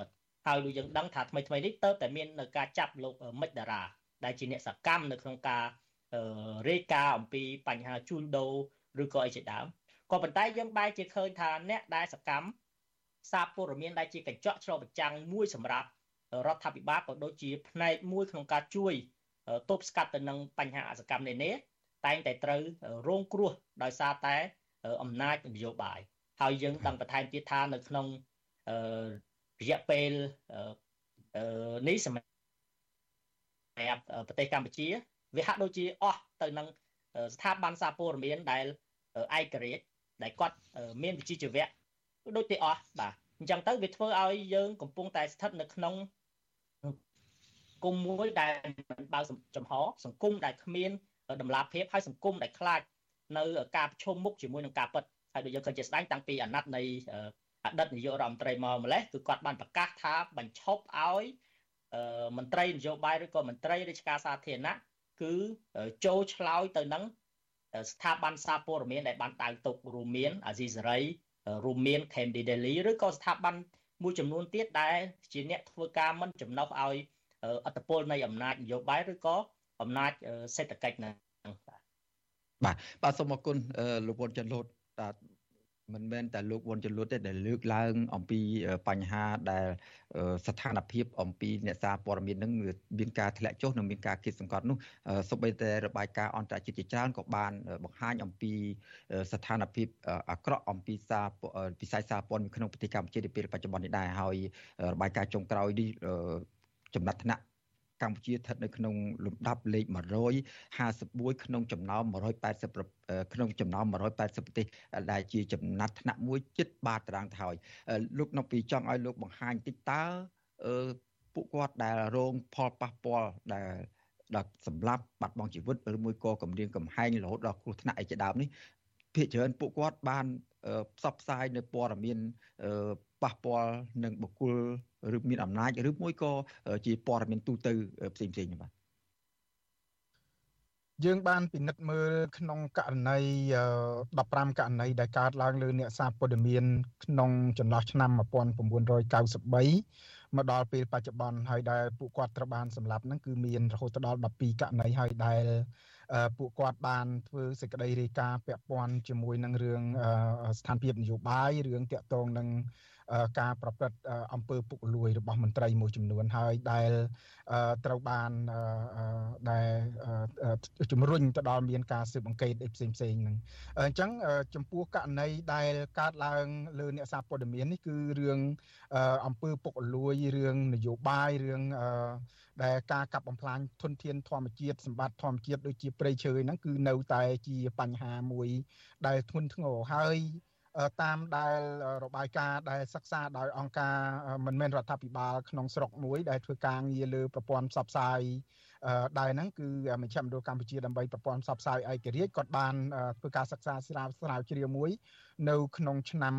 ហើយដូចយើងដឹងថាថ្មីនេះទៅតែមាននៅការចាប់លោកមិចតារាដែលជាអ្នកសកម្មនៅក្នុងការរាយការណ៍អំពីបញ្ហាជួញដូរឬក៏អីជាដើមក៏ប៉ុន្តែយើងបែរជាឃើញថាអ្នកដែលសកម្មសារព័ត៌មានដែលជាកញ្ចក់ឆ្លុះបញ្ចាំងមួយសម្រាប់រដ្ឋាភិបាលក៏ដូចជាផ្នែកមួយក្នុងការជួយទប់ស្កាត់ទៅនឹងបញ្ហាអសកម្មនេះតែងតែត្រូវរងគ្រោះដោយសារតែអំណាចនយោបាយហើយយើងដឹងបន្ថែមទៀតថានៅក្នុងរយៈពេលនេះសម្រាប់ប្រទេសកម្ពុជាវាហាក់ដូចជាអស់ទៅនឹងស្ថាប័នសារព័ត៌មានដែលឯករាជ្យដែលគាត់មានវិជ្ជាជីវៈដូចតែអស់បាទអញ្ចឹងទៅវាធ្វើឲ្យយើងកំពុងតែស្ថិតនៅក្នុងគុំមួយដែលមិនបើកចំហសង្គមដែលគ្មានតម្លាភាពហើយសង្គមដែលខ្លាចនៅការប្រឈមមុខជាមួយនឹងការពិតហើយដូចយើងឃើញជាស្ដែងតាំងពីអាណត្តិនៃអតីតនាយករដ្ឋមន្ត្រីមកម្លេះគឺគាត់បានប្រកាសថាបញ្ឈប់ឲ្យមន្ត្រីនយោបាយឬក៏មន្ត្រីរាជការសាធារណៈគឺចូលឆ្លើយទៅនឹងស្ថាប័នសារព័ត៌មានដែលបានដាវទុករួមមានអាស៊ីសេរីរួមមាន Candy Daily ឬក៏ស្ថាប័នមួយចំនួនទៀតដែលជាអ្នកធ្វើការមិនចំណុះឲ្យអត្តពលនៃអំណាចនយោបាយឬក៏អំណាចសេដ្ឋកិច្ចហ្នឹងបាទសូមអរគុណលោកវុនចន្ទលូតមិនមែនតែលោកវុនចន្ទលូតទេដែលលើកឡើងអំពីបញ្ហាដែលស្ថានភាពអំពីអ្នកសារព័ត៌មាននឹងមានការធ្លាក់ចុះនិងមានការគិតសង្កត់នោះសូម្បីតែរបាយការណ៍អន្តរជាតិជាច្រើនក៏បានបង្ហាញអំពីស្ថានភាពអាក្រក់អំពីវិស័យសារព័ត៌មានក្នុងប្រទេសកម្ពុជានាពេលបច្ចុប្បន្ននេះដែរហើយរបាយការណ៍ចុងក្រោយនេះចំណាត់ថ្នាក់កម្ពុជាស្ថិតនៅក្នុងលំដាប់លេខ151ក្នុងចំណោម180ក្នុងចំណោម180ប្រទេសដែលជាចំណាត់ថ្នាក់មួយជិតបាតតារាងទៅហើយលោកនៅពីចង់ឲ្យលោកបង្ហាញតិចតើពួកគាត់ដែលរងផលប៉ះពាល់ដែលសម្លាប់បាត់បង់ជីវិតឬមួយក៏គំរាមកំហែងរហូតដល់គ្រោះថ្នាក់អីជាដើមនេះភាគច្រើនពួកគាត់បានផ្សព្វផ្សាយនៅព័ត៌មានប៉ះពាល់នឹងបុគ្គលឬមានអំណាចឬមួយក៏ជាព័ត៌មានទូទៅផ្សេងៗបាទយើងបានពិនិត្យមើលក្នុងករណី15ករណីដែលកើតឡើងលើអ្នកសារព័ត៌មានក្នុងចន្លោះឆ្នាំ1993មកដល់ពេលបច្ចុប្បន្នហើយដែលពួកគាត់ត្រូវបានសម្លាប់ហ្នឹងគឺមានរហូតដល់12ករណីហើយដែលពួកគាត់បានធ្វើសេចក្តីរាយការណ៍ពាក់ព័ន្ធជាមួយនឹងរឿងស្ថានភាពនយោបាយរឿងតាក់ទងនឹងការប្រព្រឹត្តអំពើពុករលួយរបស់មន្ត្រីមួយចំនួនហើយដែលត្រូវបានដែលជំរុញទៅដល់មានការស៊ើបអង្កេតផ្សេងហ្នឹងអញ្ចឹងចំពោះករណីដែលកើតឡើងលើអ្នកសារព័ត៌មាននេះគឺរឿងអំពើពុករលួយរឿងនយោបាយរឿងដែលការកាប់បំផ្លាញធនធានធម្មជាតិសម្បត្តិធម្មជាតិដូចជាព្រៃឈើហ្នឹងគឺនៅតែជាបញ្ហាមួយដែលធ្ងន់ធ្ងរហើយតាមដែលរបាយការណ៍ដែលសិក្សាដោយអង្គការមិនមែនរដ្ឋាភិបាលក្នុងស្រុកមួយដែលធ្វើការងារលើប្រព័ន្ធផ្សព្វផ្សាយដែរហ្នឹងគឺមជ្ឈមណ្ឌលកម្ពុជាដើម្បីប្រព័ន្ធផ្សព្វផ្សាយឯករាជ្យគាត់បានធ្វើការសិក្សាស្រាវជ្រាវមួយនៅក្នុងឆ្នាំ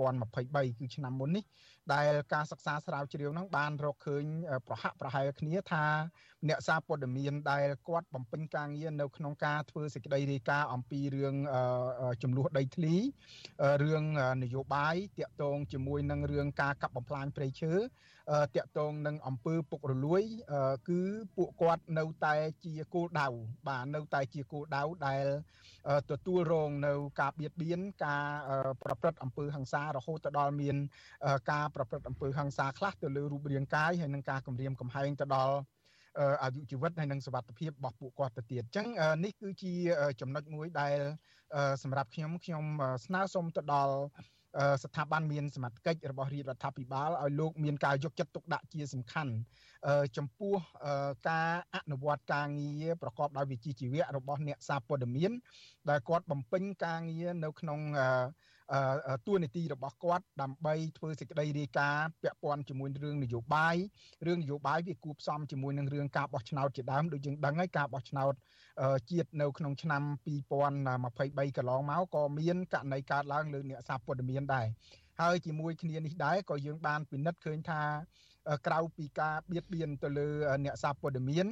2023គឺឆ្នាំមុននេះដែលការសិក្សាស្រាវជ្រាវហ្នឹងបានរកឃើញប្រហាក់ប្រហែលគ្នាថាអ្នកសារព័ត៌មានដែលគាត់បំពេញការងារនៅក្នុងការធ្វើសេចក្តីរាយការណ៍អំពីរឿងចំនួនដីធ្លីរឿងនយោបាយតាក់ទងជាមួយនឹងរឿងការកាប់បំផ្លាញព្រៃឈើតាក់ទងនឹងអំពើពុករលួយគឺពួកគាត់នៅតែជាគោលដៅបាទនៅតែជាគោលដៅដែលទទួលរងនៅការបៀតបៀនការប្រព្រឹត្តអំពើហិង្សារហូតដល់មានការប្រព្រឹត្តអំពើហិង្សាខ្លះទៅលើរូបរាងកាយហើយនឹងការគំរាមកំហែងទៅដល់អាយុជីវិតហើយនិងសុវត្ថិភាពរបស់ពួកគាត់ទៅទៀតអញ្ចឹងនេះគឺជាចំណុចមួយដែលសម្រាប់ខ្ញុំស្នើសុំទៅដល់ស្ថាប័នមានសមត្ថកិច្ចរបស់រាជរដ្ឋាភិបាលឲ្យលោកមានការយកចិត្តទុកដាក់ជាសំខាន់ចំពោះការអនុវត្តការងារប្រកបដោយវិជ្ជាជីវៈរបស់អ្នកសារព័ត៌មានដែលគាត់បំពេញការងារនៅក្នុងតួនាទីរបស់គាត់ដើម្បីធ្វើសេចក្តីរាយការណ៍ពាក់ព័ន្ធជាមួយរឿងនយោបាយវាគួបផ្សំជាមួយនឹងរឿងការបោះឆ្នោតជាដើមដូចយើងដឹងហើយការបោះឆ្នោតជាតិនៅក្នុងឆ្នាំ2023កន្លងមកក៏មានករណីកើតឡើងលើអ្នកសារព័ត៌មានដែរហើយជាមួយគ្នានេះដែរក៏យើងបានពិនិត្យឃើញថាក្រៅពីការបៀតបៀនទៅលើអ្នកសារព័ត៌មាន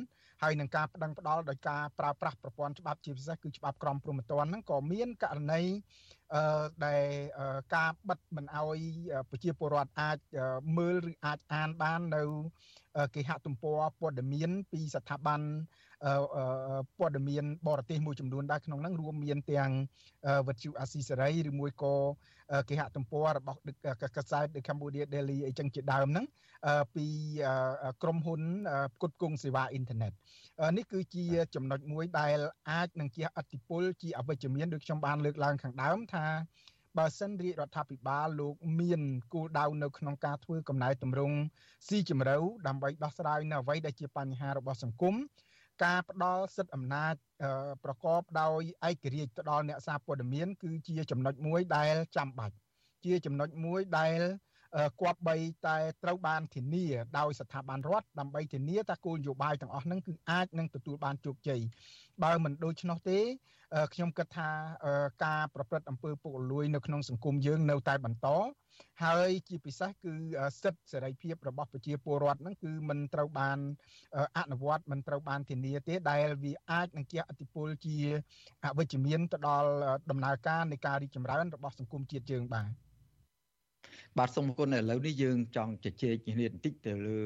ហើយនឹងការប្តឹងផ្ដាល់ដោយការប្រើប្រាស់ប្រព័ន្ធច្បាប់ជាពិសេសគឺច្បាប់ក្រមព្រហ្មទណ្ឌហ្នឹងក៏មានករណីដែលការបិទមិនអោយប្រជាពលរដ្ឋអាចមើលឬអាចអានបាននៅគេហទំព័រព័ត៌មានពីស្ថាប័នព័ត៌មានបរទេសមួយចំនួនដែរក្នុងហ្នឹងរួមមានទាំងវិទ្យុអាស៊ីសេរីឬមួយក៏គេហទំព័ររបស់កាសែត The Cambodia Daily អីចឹងជាដើមហ្នឹងពីក្រុមហ៊ុនផ្គត់ផ្គង់សេវាអ៊ីនធឺណិតនេះគឺជាចំណុចមួយដែលអាចនឹងជះឥទ្ធិពលជាអវិជ្ជមានដូចខ្ញុំបានលើកឡើងខាងដើមថាបើសិនរាជរដ្ឋាភិបាលលោកមានគោលដៅនៅក្នុងការធ្វើកំណែទម្រង់ស៊ីជម្រៅដើម្បីដោះស្រាយនៅអ្វីដែលជាបញ្ហារបស់សង្គមការផ្ដល់សិទ្ធិអំណាចប្រកបដោយឯករាជ្យទៅដល់អ្នកសារព័ត៌មានគឺជាចំណុចមួយដែលចាំបាច់ជាចំណុចមួយដែលគប្បីតែត្រូវបានធានាដោយស្ថាប័នរដ្ឋដើម្បីធានាថាគោលនយោបាយទាំងអស់ហ្នឹងគឺអាចនឹងទទួលបានជោគជ័យបើមិនដូច្នោះទេខ្ញុំគិតថាការប្រព្រឹត្តអំពើពុករលួយនៅក្នុងសង្គមយើងនៅតែបន្តហើយជាពិសេសគឺសិទ្ធិសេរីភាពរបស់ប្រជាពលរដ្ឋហ្នឹងគឺមិនត្រូវបានអនុវត្តមិនត្រូវបានធានាទេដែលវាអាចនឹងជះឥទ្ធិពលជាអវិជ្ជមានទៅដល់ដំណើរការនៃការរីកចម្រើនរបស់សង្គមជាតិយើងបាទសូមអរគុណឥឡូវនេះយើងចង់ជជែកគ្នាបន្តិចទៅលើ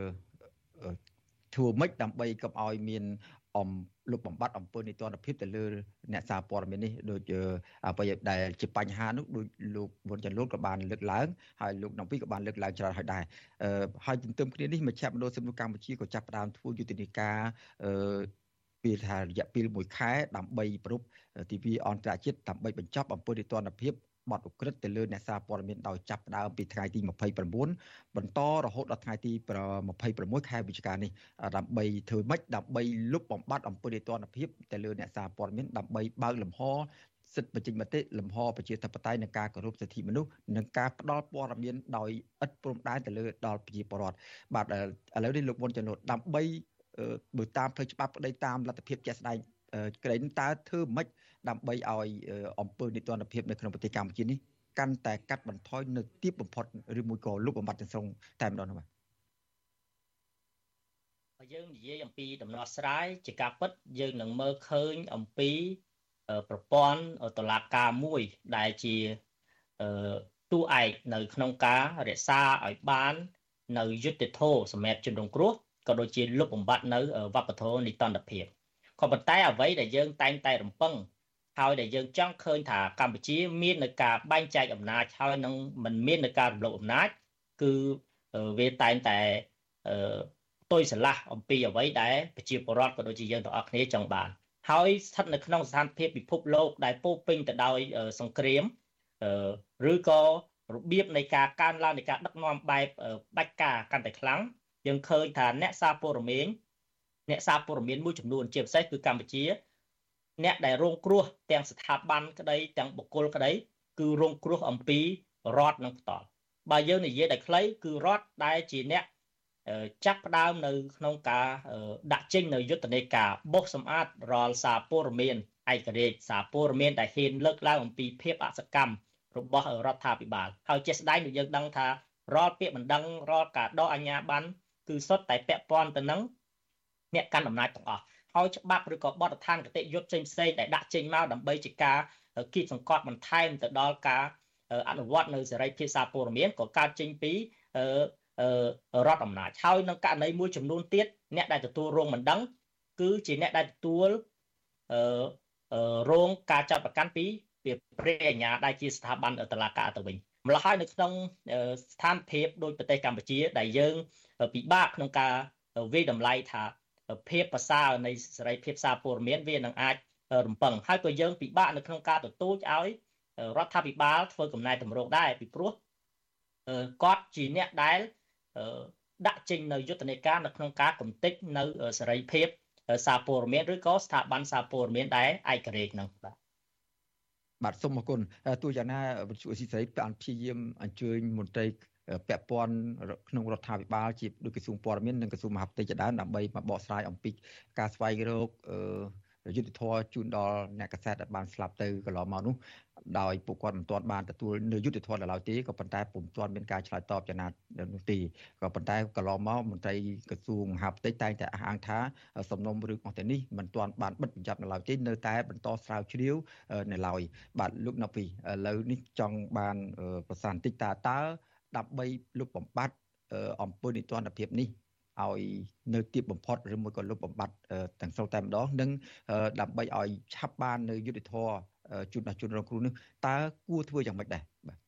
ធ្វើម៉េចដើម្បីកុំឲ្យមានលុបបំបាត់អំពើនីតិរដ្ឋភាពទៅលើអ្នកសារព័ត៌មាននេះដូចអ្វីដែលជាបញ្ហានោះដូចលោកវុនច័ន្ទលូតក៏បានលើកឡើងហើយលោកនំពីក៏បានលើកឡើងច្រើនហើយដែរហើយទន្ទឹមគ្នានេះមជ្ឈមណ្ឌលសិទ្ធិមនុស្សកម្ពុជាក៏ចាប់ផ្ដើមធ្វើយុទ្ធនាការពីថារយៈពេល1ខែដើម្បីប្រពទិវាអន្តរជាតិដើម្បីបញ្ចប់អំពើនីតិរដ្ឋភាពបទឧក្រិដ្ឋទៅលើអ្នកសារព័ត៌មានដោយចាប់ផ្ដើមពីថ្ងៃទី29បន្តរហូតដល់ថ្ងៃទី26ខែវិច្ឆិកានេះដើម្បីធ្វើម៉េចដើម្បីលុបបំបាត់អំពើនីតិរដ្ឋភាពទៅលើអ្នកសារព័ត៌មានដើម្បីបើកលំហសិទ្ធិបញ្ចេញមតិលំហប្រជាធិបតេយ្យនិងការគោរពសិទ្ធិមនុស្សនិងការផ្ដល់ព័ត៌មានដោយឥតព្រំដែនទៅលើដល់ប្រជាពលរដ្ឋបាទឥឡូវនេះលោកវុនច័ន្ទលូតដើម្បីបើតាមផ្លូវច្បាប់ក្តីតាមលទ្ធភាពជាក់ស្ដែងក្រែងតើធ្វើម៉េចដើម្បីឲ្យអំពើនីតិរដ្ឋភាពនៅក្នុងប្រទេសកម្ពុជានេះកាន់តែកាត់បន្ថយនៅទីបំផុតឬមួយក៏លុបបំបាត់ទាំងស្រុងតែម្ដងនោះបាទបើយើងនិយាយអំពីដំណោះស្រាយជាការពិតយើងនឹងមើលឃើញអំពីប្រព័ន្ធតុលាការមួយដែលជាតួឯកនៅក្នុងការរក្សាឲ្យបាននៅយុត្តិធម៌សម្រាប់ជនរងគ្រោះក៏ដូចជាលុបបំបាត់នៅវប្បធម៌នីតិរដ្ឋភាពក៏ប៉ុន្តែអ្វីដែលយើងតែងតែរំពឹងហើយដែលយើងចង់ឃើញថាកម្ពុជាមាននៅការបែងចែកអំណាចហើយនឹងមិនមាននៅការរំលោភអំណាចគឺវាតែងតែផ្ទុយស្រឡះអំពីអ្វីដែលប្រជាពលរដ្ឋក៏ដូចជាយើងទាំងអស់គ្នាចង់បានហើយស្ថិតនៅក្នុងស្ថានភាពពិភពលោកដែលពោពេញទៅដោយសង្គ្រាមឬក៏របៀបនៃការកើនឡើងនៃការដឹកនាំបែបផ្ដាច់ការកាន់តែខ្លាំងយើងឃើញថាអ្នកសារព័ត៌មានមួយចំនួនជាពិសេសគឺកម្ពុជាអ្នកដែលរងគ្រោះទាំងស្ថាប័នក្តីទាំងបុគ្គលក្តីគឺរងគ្រោះអំពីរដ្ឋនឹងផ្ទាល់បើយើងនិយាយតែខ្លីគឺរដ្ឋដែលជាអ្នកចាប់ផ្ដើមនៅក្នុងការដាក់ចេញនៅយុទ្ធនាការបោសសម្អាតរាល់សារព័ត៌មានឯករាជ្យសារព័ត៌មានដែលហ៊ានលើកឡើងអំពីភាពអសកម្មរបស់រដ្ឋាភិបាលហើយជាក់ស្ដែងដូចយើងដឹងថារាល់ពាក្យបណ្ដឹងរាល់ការដកអាជ្ញាប័ណ្ណគឺសុទ្ធតែពាក់ព័ន្ធទៅនឹងអ្នកកាន់អំណាចទាំងអស់ហើយច្បាប់ឬក៏បទដ្ឋានគតិយុត្តផ្សេងៗដែលដាក់ចេញមកដើម្បីជាការគៀបសង្កត់បន្ថែមទៅដល់ការអនុវត្តនៅសេរីភាពសារព័ត៌មានក៏កើតចេញពីរដ្ឋអំណាចហើយនៅករណីមួយចំនួនទៀតអ្នកដែលទទួលរងមិនដឹងគឺជាអ្នកដែលទទួលរងការចាប់ប្រកាន់ពីព្រះអាជ្ញាដែលជាស្ថាប័នតុលាការទៅវិញម្ល៉េះហើយនៅក្នុងស្ថានភាពដូចប្រទេសកម្ពុជាដែលយើងពិបាកក្នុងការវិយតម្លៃថាភាពប្រសើរនៃសេរីភាពសារព័ត៌មានវានឹងអាចរំពឹងហើយក៏យើងពិបាកនៅក្នុងការទទូចឲ្យរដ្ឋាភិបាលធ្វើកំណែតម្រង់ដែរពីព្រោះគាត់ជាអ្នកដែលដាក់ចេញនៅយុទ្ធនាការនៅក្នុងការកំទេចនៅសេរីភាពសារព័ត៌មានឬក៏ស្ថាប័នសារព័ត៌មានដែលឯករាជ្យហ្នឹងបាទសូមអរគុណទោះយ៉ាងណាវិទ្យុអស៊ីសេរីបានព្យាយាមអញ្ជើញមន្ត្រីពាក់ព័ន្ធក្នុងរដ្ឋាភិបាលជាដូចក្រសួងព័ត៌មាននិងក្រសួងមហាផ្ទៃជាដើមដើម្បីមកបកស្រាយអំពីការស្វែងរកយុទ្ធធរជូនដល់អ្នកកសែតដែលបានស្លាប់ទៅកន្លងមកនោះដោយពួកគាត់មិនទាន់បានទទួលនៅយុទ្ធធរដល់ឡើយទេក៏ប៉ុន្តែពុំទាន់មានការឆ្លើយតបចំណាត់នោះទេក៏ប៉ុន្តែកន្លងមកមន្ត្រីក្រសួងមហាផ្ទៃតែងតែអះអាងថាសំណុំរឿងអស់ទាំងនេះមិនទាន់បានបិទបញ្ចប់នៅឡើយទេនៅតែបន្តស្រាវជ្រាវនៅឡើយបាទលោកណូវីឥឡូវនេះចង់បានប្រសាសន៍បន្តិចតើដើម្បីលុបបំបាត់អំពើនីតិរដ្ឋភាពនេះឲ្យនៅទីបំផុតឬមួយក៏លុបបំបាត់ទាំងស្រុងតែម្ដងនិងដើម្បីឲ្យឆាប់បាននៅយុទ្ធធរជូនដល់ជនរងគ្រោះនេះតើគួរធ្វើយ៉ាងម៉េចដែរបាទ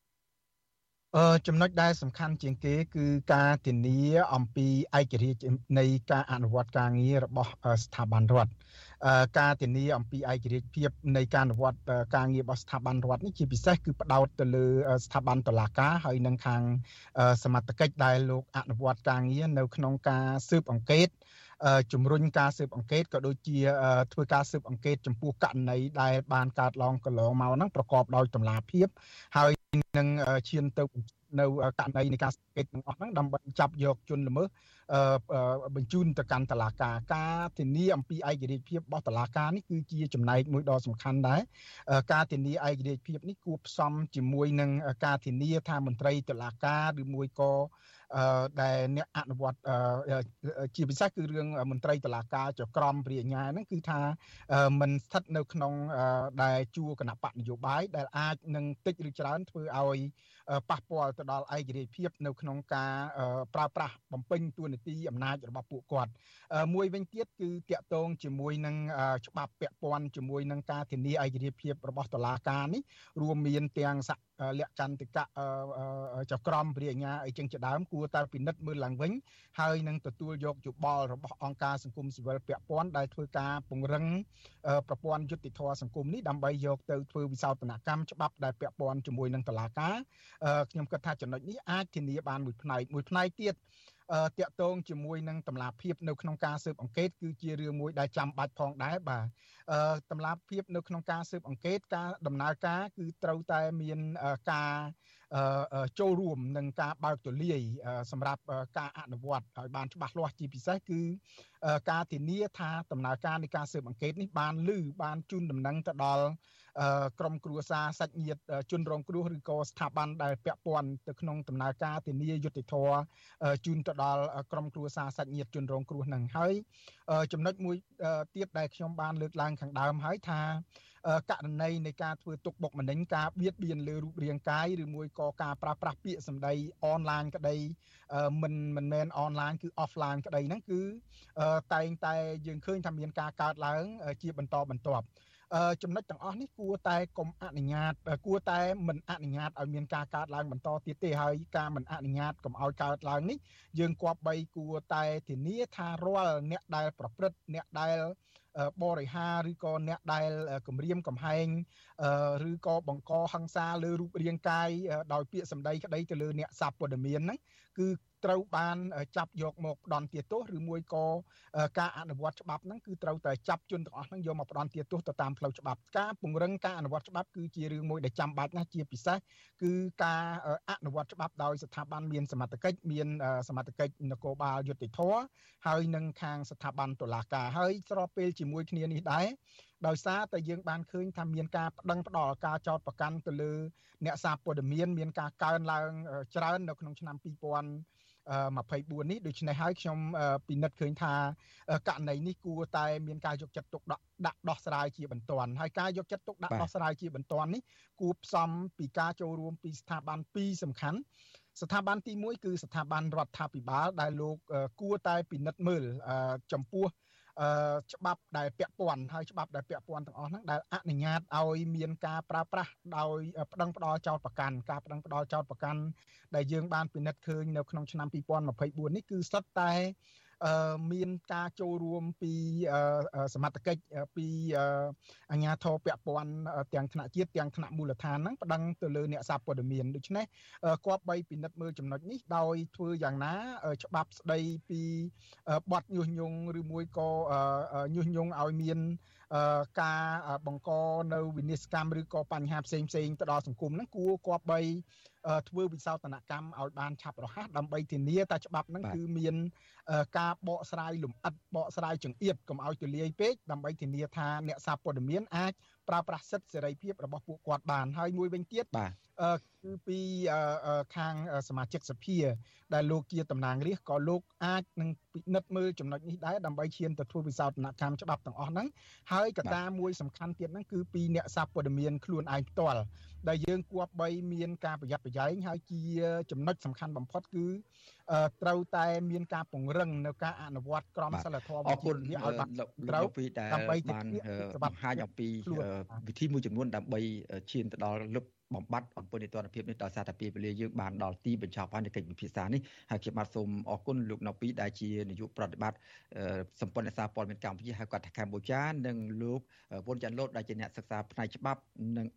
ចំណុចដែលសំខាន់ជាងគេគឺការធានាអំពីឯករាជ្យនៃការអនុវត្តការងាររបស់ស្ថាប័នរដ្ឋការធានាអំពីឯករាជ្យភាពនៃការអនុវត្តការងាររបស់ស្ថាប័នរដ្ឋនេះជាពិសេសគឺផ្ដោតទៅលើស្ថាប័នតុលាការហើយនិងខាងសមត្ថកិច្ចដែលលោកអនុវត្តការងារនៅក្នុងការស៊ើបអង្កេតជំរុញការស៊ើបអង្កេតក៏ដូចជាធ្វើការស៊ើបអង្កេតចំពោះករណីដែលបានកើតឡើងកន្លងមកហ្នឹងប្រកបដោយតម្លាភាពហើយនឹងឈានទៅនៅករណីនៃការសង្កេតទាំងអស់ហ្នឹងដើម្បីចាប់យកជនល្មើសបញ្ជូនទៅកាន់តុលាការការធានាអំពីឯករាជ្យភាពរបស់តុលាការនេះគឺជាចំណែកមួយដ៏សំខាន់ដែរការធានាឯករាជ្យភាពនេះគួរផ្សំជាមួយនឹងការធានាថាមន្ត្រីតុលាការឬមួយក៏ដែលអ្នកអនុវត្តជាពិសេសគឺរឿងមន្ត្រីតុលាការចក្រមព្រះអាជ្ញាហ្នឹងគឺថាมันស្ថិតនៅក្នុងដែលជួរគណៈបកនយោបាយដែលអាចនឹងតិចឬច្រើនធ្វើឲ្យប៉ះពាល់ទៅដល់ឯករាជ្យភាពនៅក្នុងការប្រើប្រាស់បំពេញតួនាទីអំណាចរបស់ពួកគាត់មួយវិញទៀតគឺតាក់ទងជាមួយនឹងច្បាប់ពាក់ព័ន្ធជាមួយនឹងការធានាឯករាជ្យភាពរបស់តុលាការនេះរួមមានទាំងលក្ខន្តិកៈចក្រមព្រះអាជ្ញាអីចឹងជាដើមគួរតែពិនិត្យមើលឡើងវិញហើយនឹងទទួលយកយោបល់របស់អង្គការសង្គមស៊ីវិលពាក់ព័ន្ធដែលធ្វើការពង្រឹងប្រព័ន្ធយុត្តិធម៌សង្គមនេះដើម្បីយកទៅធ្វើវិសោធនកម្មច្បាប់ដែលពាក់ព័ន្ធជាមួយនឹងតុលាការខ្ញុំគិតថាចំណុចនេះអាចធានាបានមួយផ្នែកទៀតតាក់ទងជាមួយនឹងតម្លាភាពនៅក្នុងការស៊ើបអង្កេតគឺជារឿងមួយដែលចាំបាច់ផងដែរបាទតម្លាភាពនៅក្នុងការស៊ើបអង្កេតការដំណើរការគឺត្រូវតែមានការចូលរួមនឹងការបើកទូលាយសម្រាប់ការអនុវត្តឲ្យបានច្បាស់លាស់ជាពិសេសគឺការធានាថាដំណើរការនៃការស៊ើបអង្កេតនេះបានជូនដំណឹងទៅដល់ក្រុមគ្រួសារសាច់ញាតិជនរងគ្រោះឬក៏ស្ថាប័នដែលពាក់ព័ន្ធទៅក្នុងដំណើរការធានាយុត្តិធម៌ជូនទៅដល់ក្រុមគ្រួសារសាច់ញាតិជនរងគ្រោះនឹងហើយចំណុចមួយទៀតដែលខ្ញុំបានលើកឡើងខាងដើមហើយថាករណីនៃការធ្វើទុកបុកម្នេញការបៀតបៀនលើរូបរាងកាយឬមួយក៏ការប្រើប្រាស់ពាក្យសម្ដីអនឡាញក្តីមិនមែនអនឡាញគឺ offline ក្តីហ្នឹងគឺតែងតែយើងឃើញថាមានការកើតឡើងជាបន្តបន្ទាប់ចំណុចទាំងអស់នេះគួរតែកុំអនុញ្ញាតគួរតែមិនអនុញ្ញាតឲ្យមានការកើតឡើងបន្តទៀតទេហើយការមិនអនុញ្ញាតកុំឲ្យកើតឡើងនេះយើងគប្បីគួរតែធានាថារាល់អ្នកដែលប្រព្រឹត្តអ្នកដែលបរិហាឬក៏អ្នកដែលគំរាមកំហែងឬក៏បង្កហិង្សាលើរូបរាងកាយដោយពាក្យសម្ដីក្តីទៅលើអ្នកសារព័ត៌មានហ្នឹងគឺត្រូវបានចាប់យកមកផ្ដន់ទាទោសឬមួយក៏ការអនុវត្តច្បាប់ហ្នឹងគឺត្រូវតែចាប់ជនទាំងអស់ហ្នឹងយកមកផ្ដន់ទាទោសទៅតាមផ្លូវច្បាប់ការពង្រឹងការអនុវត្តច្បាប់គឺជារឿងមួយដែលចាំបាច់ណាស់ជាពិសេសគឺការអនុវត្តច្បាប់ដោយស្ថាប័នមានសមត្ថកិច្ចមានសមត្ថកិច្ចនគរបាលយុត្តិធម៌ហើយនិងខាងស្ថាប័នតុលាការហើយស្របពេលជាមួយគ្នានេះដែរដោយសារតែយើងបានឃើញថាមានការប្តឹងផ្តល់ការចោទប្រកាន់ទៅលើអ្នកសារព័ត៌មានការកើនឡើងច្រើននៅក្នុងឆ្នាំ2024នេះដូច្នេះហើយខ្ញុំពិនិត្យឃើញថាករណីនេះគួរតែមានការយកចិត្តទុកដាក់ដោះស្រាយជាបន្ទាន់ហើយការយកចិត្តទុកដាក់ដោះស្រាយជាបន្ទាន់នេះគួរផ្សំពីការចូលរួមពីស្ថាប័នពីរសំខាន់ស្ថាប័នទី1គឺស្ថាប័នរដ្ឋាភិបាលដែលលោកគួរតែពិនិត្យមើលចំពោះច្បាប់ដែលពាក់ព័ន្ធហើយច្បាប់ដែលពាក់ព័ន្ធទាំងអស់ហ្នឹងដែលអនុញ្ញាតឲ្យមានការប្រើប្រាស់ដោយប្តឹងផ្តល់ចោទប្រកាន់ការប្តឹងផ្តល់ចោទប្រកាន់ដែលយើងបានពិនិត្យឃើញនៅក្នុងឆ្នាំ2024នេះគឺសុទ្ធតែមានការចូលរួមពីសមត្ថកិច្ចពីអាជ្ញាធរពាក់ព័ន្ធទាំងថ្នាក់ជាតិទាំងថ្នាក់មូលដ្ឋានហ្នឹងប្តឹងទៅលើអ្នកសារព័ត៌មានដូច្នេះគប្បីពិនិត្យមើលចំណុចនេះដោយធ្វើយ៉ាងណាច្បាប់ស្ដីពីបទញុះញង់ឬមួយក៏ញុះញង់ឲ្យមានការបង្កនៅវិនិស្សកម្មឬក៏បញ្ហាផ្សេងទៅដល់សង្គមហ្នឹងគួរគប្បីធ្វើវិសោធនកម្មឲ្យបានឆាប់រហ័សដើម្បីធានាថាច្បាប់ហ្នឹងគឺមានការបកស្រាយលម្អិតបកស្រាយចង្អៀតកុំឲ្យទូលាយពេកដើម្បីធានាថាអ្នកសារព័ត៌មានអាចប្រើប្រាស់សិទ្ធិសេរីភាពរបស់ពួកគាត់បានហើយមួយវិញទៀតគឺពីខាងសមាជិកសភាដែលលោកជាតំណាងរាស្ត្រក៏លោកអាចនឹងពិនិត្យមើលចំណុចនេះដែរដើម្បីឈានទៅធ្វើវិសោធនកម្មច្បាប់ទាំងអស់ហ្នឹងហើយកត្តាមួយសំខាន់ទៀតហ្នឹងគឺពីអ្នកសារព័ត៌មានខ្លួនឯងផ្ទាល់ដែលយើងគួរបីមានការប្រយ័ត្នប្រយែងហើយជាចំណុចសំខាន់បំផុតគឺត្រូវតែមានការពង្រឹងនៅការអនុវត្តក្រមសីលធម៌វិជ្ជាឲ្យបានត្រូវដើម្បីបង្ហាញអំពីវិធីមួយចំនួនដើម្បីឈានទៅដល់លុបបំបត្តិអំពើនីតិរដ្ឋភាពនេះដោយសារតែពេលវេលាយើងបានដល់ទីបញ្ចប់ហើយនៃកិច្ចពិភាក្សានេះហើយខ្ញុំបាទសូមអរគុណលោកណូពីដែលជានាយកប្រតិបត្តិសម្ព័ន្ធអ្នកសារព័ត៌មានកម្ពុជាហៅកាត់ថាកម្ពុជានិងលោកវុនចាន់លូតដែលជាអ្នកសិក្សាផ្នែកច្បាប់និង